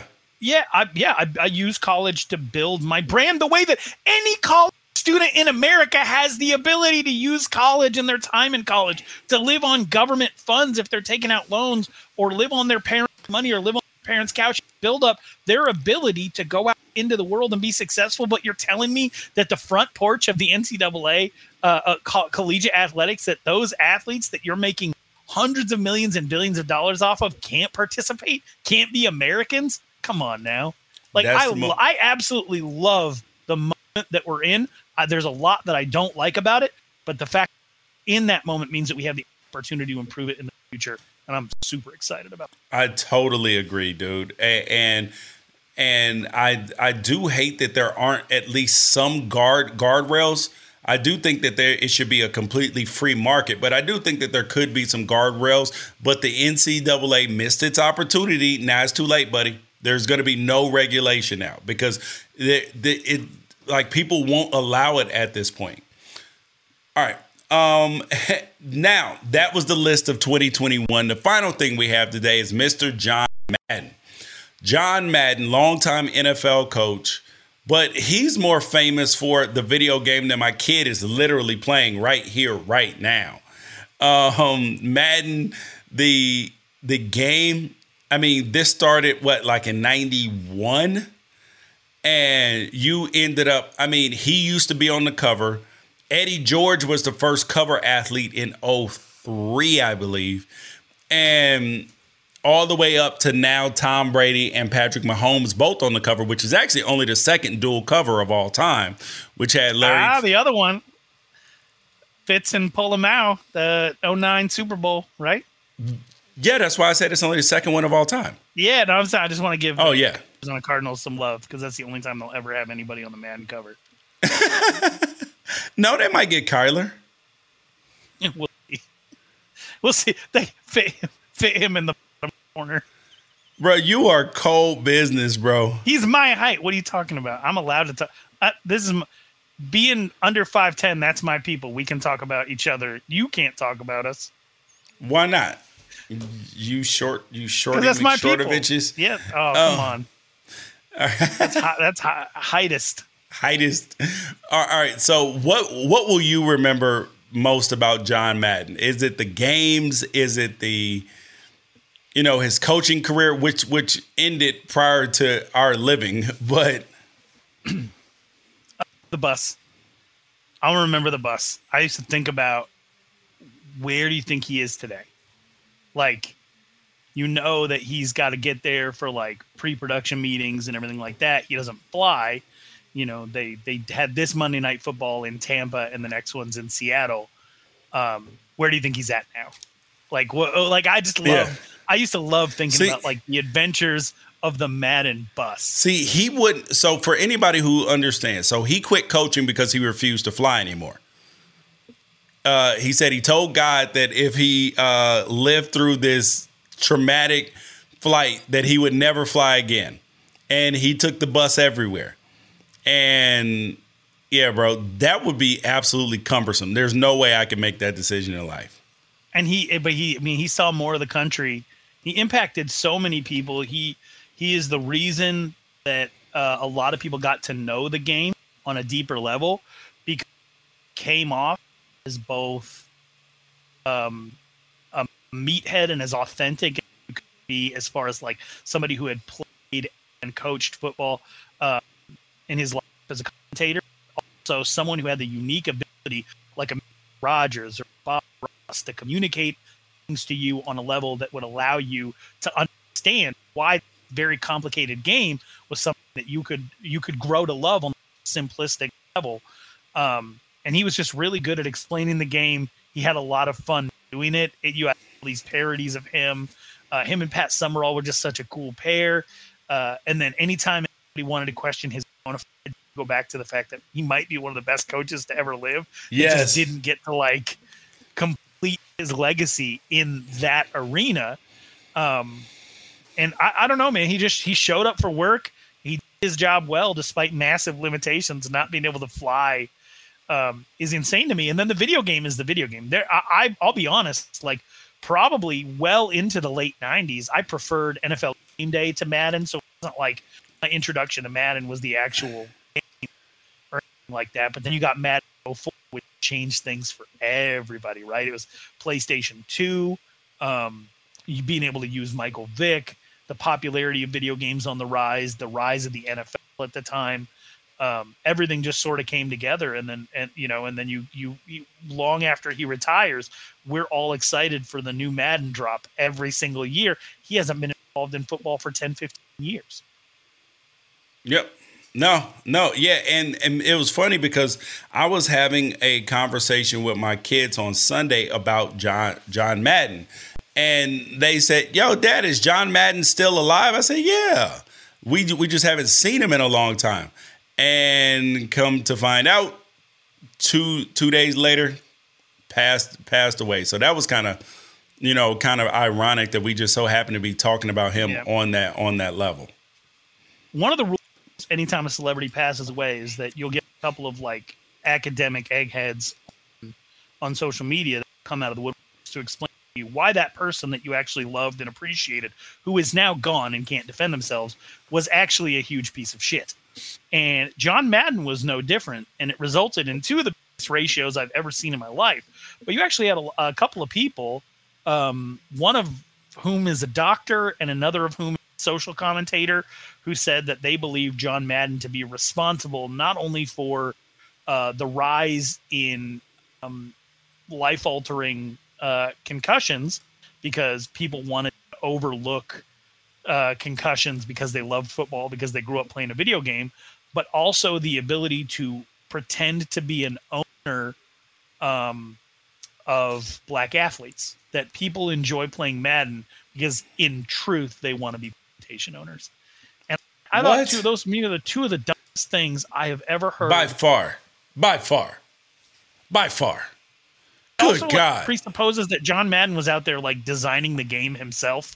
I use college to build my brand the way that any college student in America has the ability to use college and their time in college to live on government funds if they're taking out loans, or live on their parents' money, or live on their parents' couch, build up their ability to go out into the world and be successful. But you're telling me that the front porch of the NCAA collegiate athletics, that those athletes that you're making hundreds of millions and billions of dollars off of can't participate, can't be Americans? Come on now. Like, I absolutely love the moment that we're in. There's a lot that I don't like about it, but the fact in that moment means that we have the opportunity to improve it in the future, and I'm super excited about it. I totally agree, dude. And I do hate that there aren't at least some guardrails. I do think that it should be a completely free market, but I do think that there could be some guardrails. But the NCAA missed its opportunity. Now it's too late, buddy. There's going to be no regulation now because people won't allow it at this point. All right. Now, that was the list of 2021. The final thing we have today is Mr. John Madden. John Madden, longtime NFL coach, but he's more famous for the video game that my kid is literally playing right here, right now. Madden, the game, I mean, this started, in 91? And you ended up, he used to be on the cover. Eddie George was the first cover athlete in 2003, I believe. And all the way up to now, Tom Brady and Patrick Mahomes both on the cover, which is actually only the second dual cover of all time, which had Larry. The other one, Fitz and Polamalu, the 2009 Super Bowl, right? Yeah, that's why I said it's only the second one of all time. Yeah, no, I'm sorry. I just want to give on the Cardinals some love because that's the only time they'll ever have anybody on the Madden cover. No, they might get Kyler. We'll see. They fit him in the bottom corner. Bro, you are cold business, bro. He's my height. What are you talking about? I'm allowed to talk. This is being under 5'10". That's my people. We can talk about each other. You can't talk about us. Why not? You short. That's my people. Shortovitches. Yeah. Oh, come on. That's heightest. All right. So what will you remember most about John Madden? Is it the games? Is it the, his coaching career, which ended prior to our living? But the bus. I'll remember the bus. I used to think about, where do you think he is today? Like, that he's got to get there for like pre-production meetings and everything like that. He doesn't fly. They had this Monday Night Football in Tampa and the next one's in Seattle. Where do you think he's at now? Like, what? Like, I just love. Yeah. I used to love thinking about like the adventures of the Madden bus. See, he would. So for anybody who understands, so he quit coaching because he refused to fly anymore. He said he told God that if he lived through this traumatic flight, that he would never fly again. And he took the bus everywhere. And yeah, bro, that would be absolutely cumbersome. There's no way I could make that decision in life. And he saw more of the country. He impacted so many people. He is the reason that a lot of people got to know the game on a deeper level, because he came off as both a meathead and as authentic as you could be, as far as like somebody who had played and coached football in his life as a commentator. Also, someone who had the unique ability, like a Rodgers or Bob Ross, to communicate things to you on a level that would allow you to understand why very complicated game was something that you could grow to love on a simplistic level. And he was just really good at explaining the game. He had a lot of fun doing it. You had all these parodies of him. Him and Pat Summerall were just such a cool pair. And then anytime anybody wanted to question his bona fide, go back to the fact that he might be one of the best coaches to ever live. Yes. He just didn't get to like complete his legacy in that arena. And I don't know, man. He showed up for work. He did his job well, despite massive limitations. Not being able to fly is insane to me. And then the video game is the video game. I'll be honest, like probably well into the late 90s, I preferred NFL Game Day to Madden. So it wasn't like my introduction to Madden was the actual game or anything like that. But then you got Madden 04, which changed things for everybody, right? It was PlayStation 2, you being able to use Michael Vick, the popularity of video games on the rise of the NFL at the time. Everything just sort of came together, and then you long after he retires, we're all excited for the new Madden drop every single year. He hasn't been involved in football for 10, 15 years. Yep. No. Yeah. And it was funny because I was having a conversation with my kids on Sunday about John Madden. And they said, yo, Dad, is John Madden still alive? I said, yeah. We just haven't seen him in a long time. And come to find out, two days later, passed away. So that was kind of ironic that we just so happened to be talking about him on that level. One of the rules anytime a celebrity passes away is that you'll get a couple of like academic eggheads on social media that come out of the woodworks to explain to you why that person that you actually loved and appreciated, who is now gone and can't defend themselves, was actually a huge piece of shit. And John Madden was no different, and it resulted in two of the best ratios I've ever seen in my life. But you actually had a couple of people, one of whom is a doctor and another of whom is a social commentator, who said that they believe John Madden to be responsible not only for the rise in life-altering concussions, because people wanted to overlook concussions because they loved football, because they grew up playing a video game, but also the ability to pretend to be an owner of black athletes, that people enjoy playing Madden because in truth they want to be plantation owners. And I thought those are two of the dumbest things I have ever heard. By far. Good also, God. It presupposes that John Madden was out there like designing the game himself,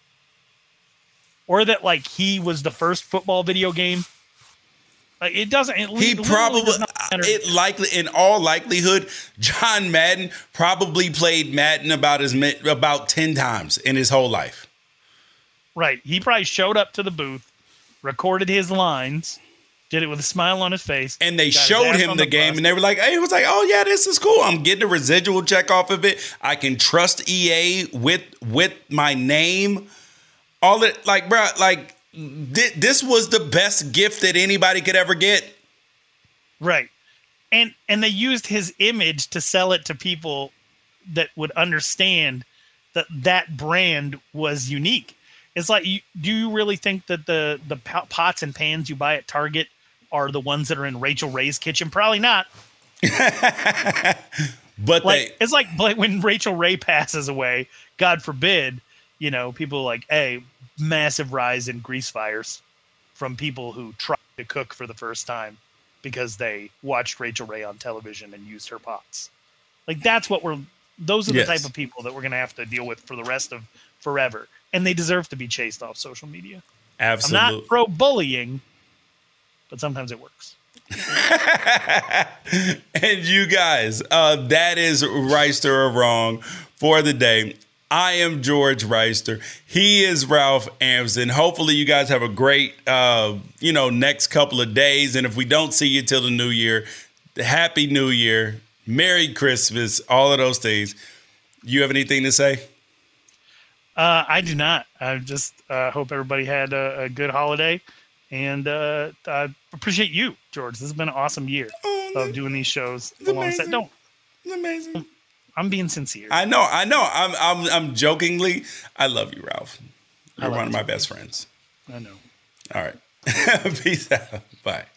or that like he was the first football video game. Like it doesn't. He probably, in all likelihood, John Madden probably played Madden about 10 times in his whole life. Right. He probably showed up to the booth, recorded his lines, did it with a smile on his face, and they showed him the game, and they were like, "Hey," he was like, "Oh yeah, this is cool. I'm getting a residual check off of it. I can trust EA with my name." All that, like, bro, like this was the best gift that anybody could ever get. Right. And they used his image to sell it to people that would understand that brand was unique. It's like, do you really think that the pots and pans you buy at Target are the ones that are in Rachel Ray's kitchen? Probably not. But it's like when Rachel Ray passes away, God forbid, people are like, hey, massive rise in grease fires from people who tried to cook for the first time because they watched Rachel Ray on television and used her pots. Like those are the type of people that we're going to have to deal with for the rest of forever. And they deserve to be chased off social media. Absolutely. I'm not pro bullying, but sometimes it works. And you guys, that is Reister or Wrong for the day. I am George Reister. He is Ralph Amsden. Hopefully you guys have a great, next couple of days. And if we don't see you till the new year, Happy New Year, Merry Christmas, all of those things. You have anything to say? I do not. I just hope everybody had a good holiday And I appreciate you, George. This has been an awesome year of doing these shows alongside. Amazing. I'm being sincere. I know. I'm jokingly. I love you, Ralph. You're one of my best friends. I know. All right. Peace out. Bye.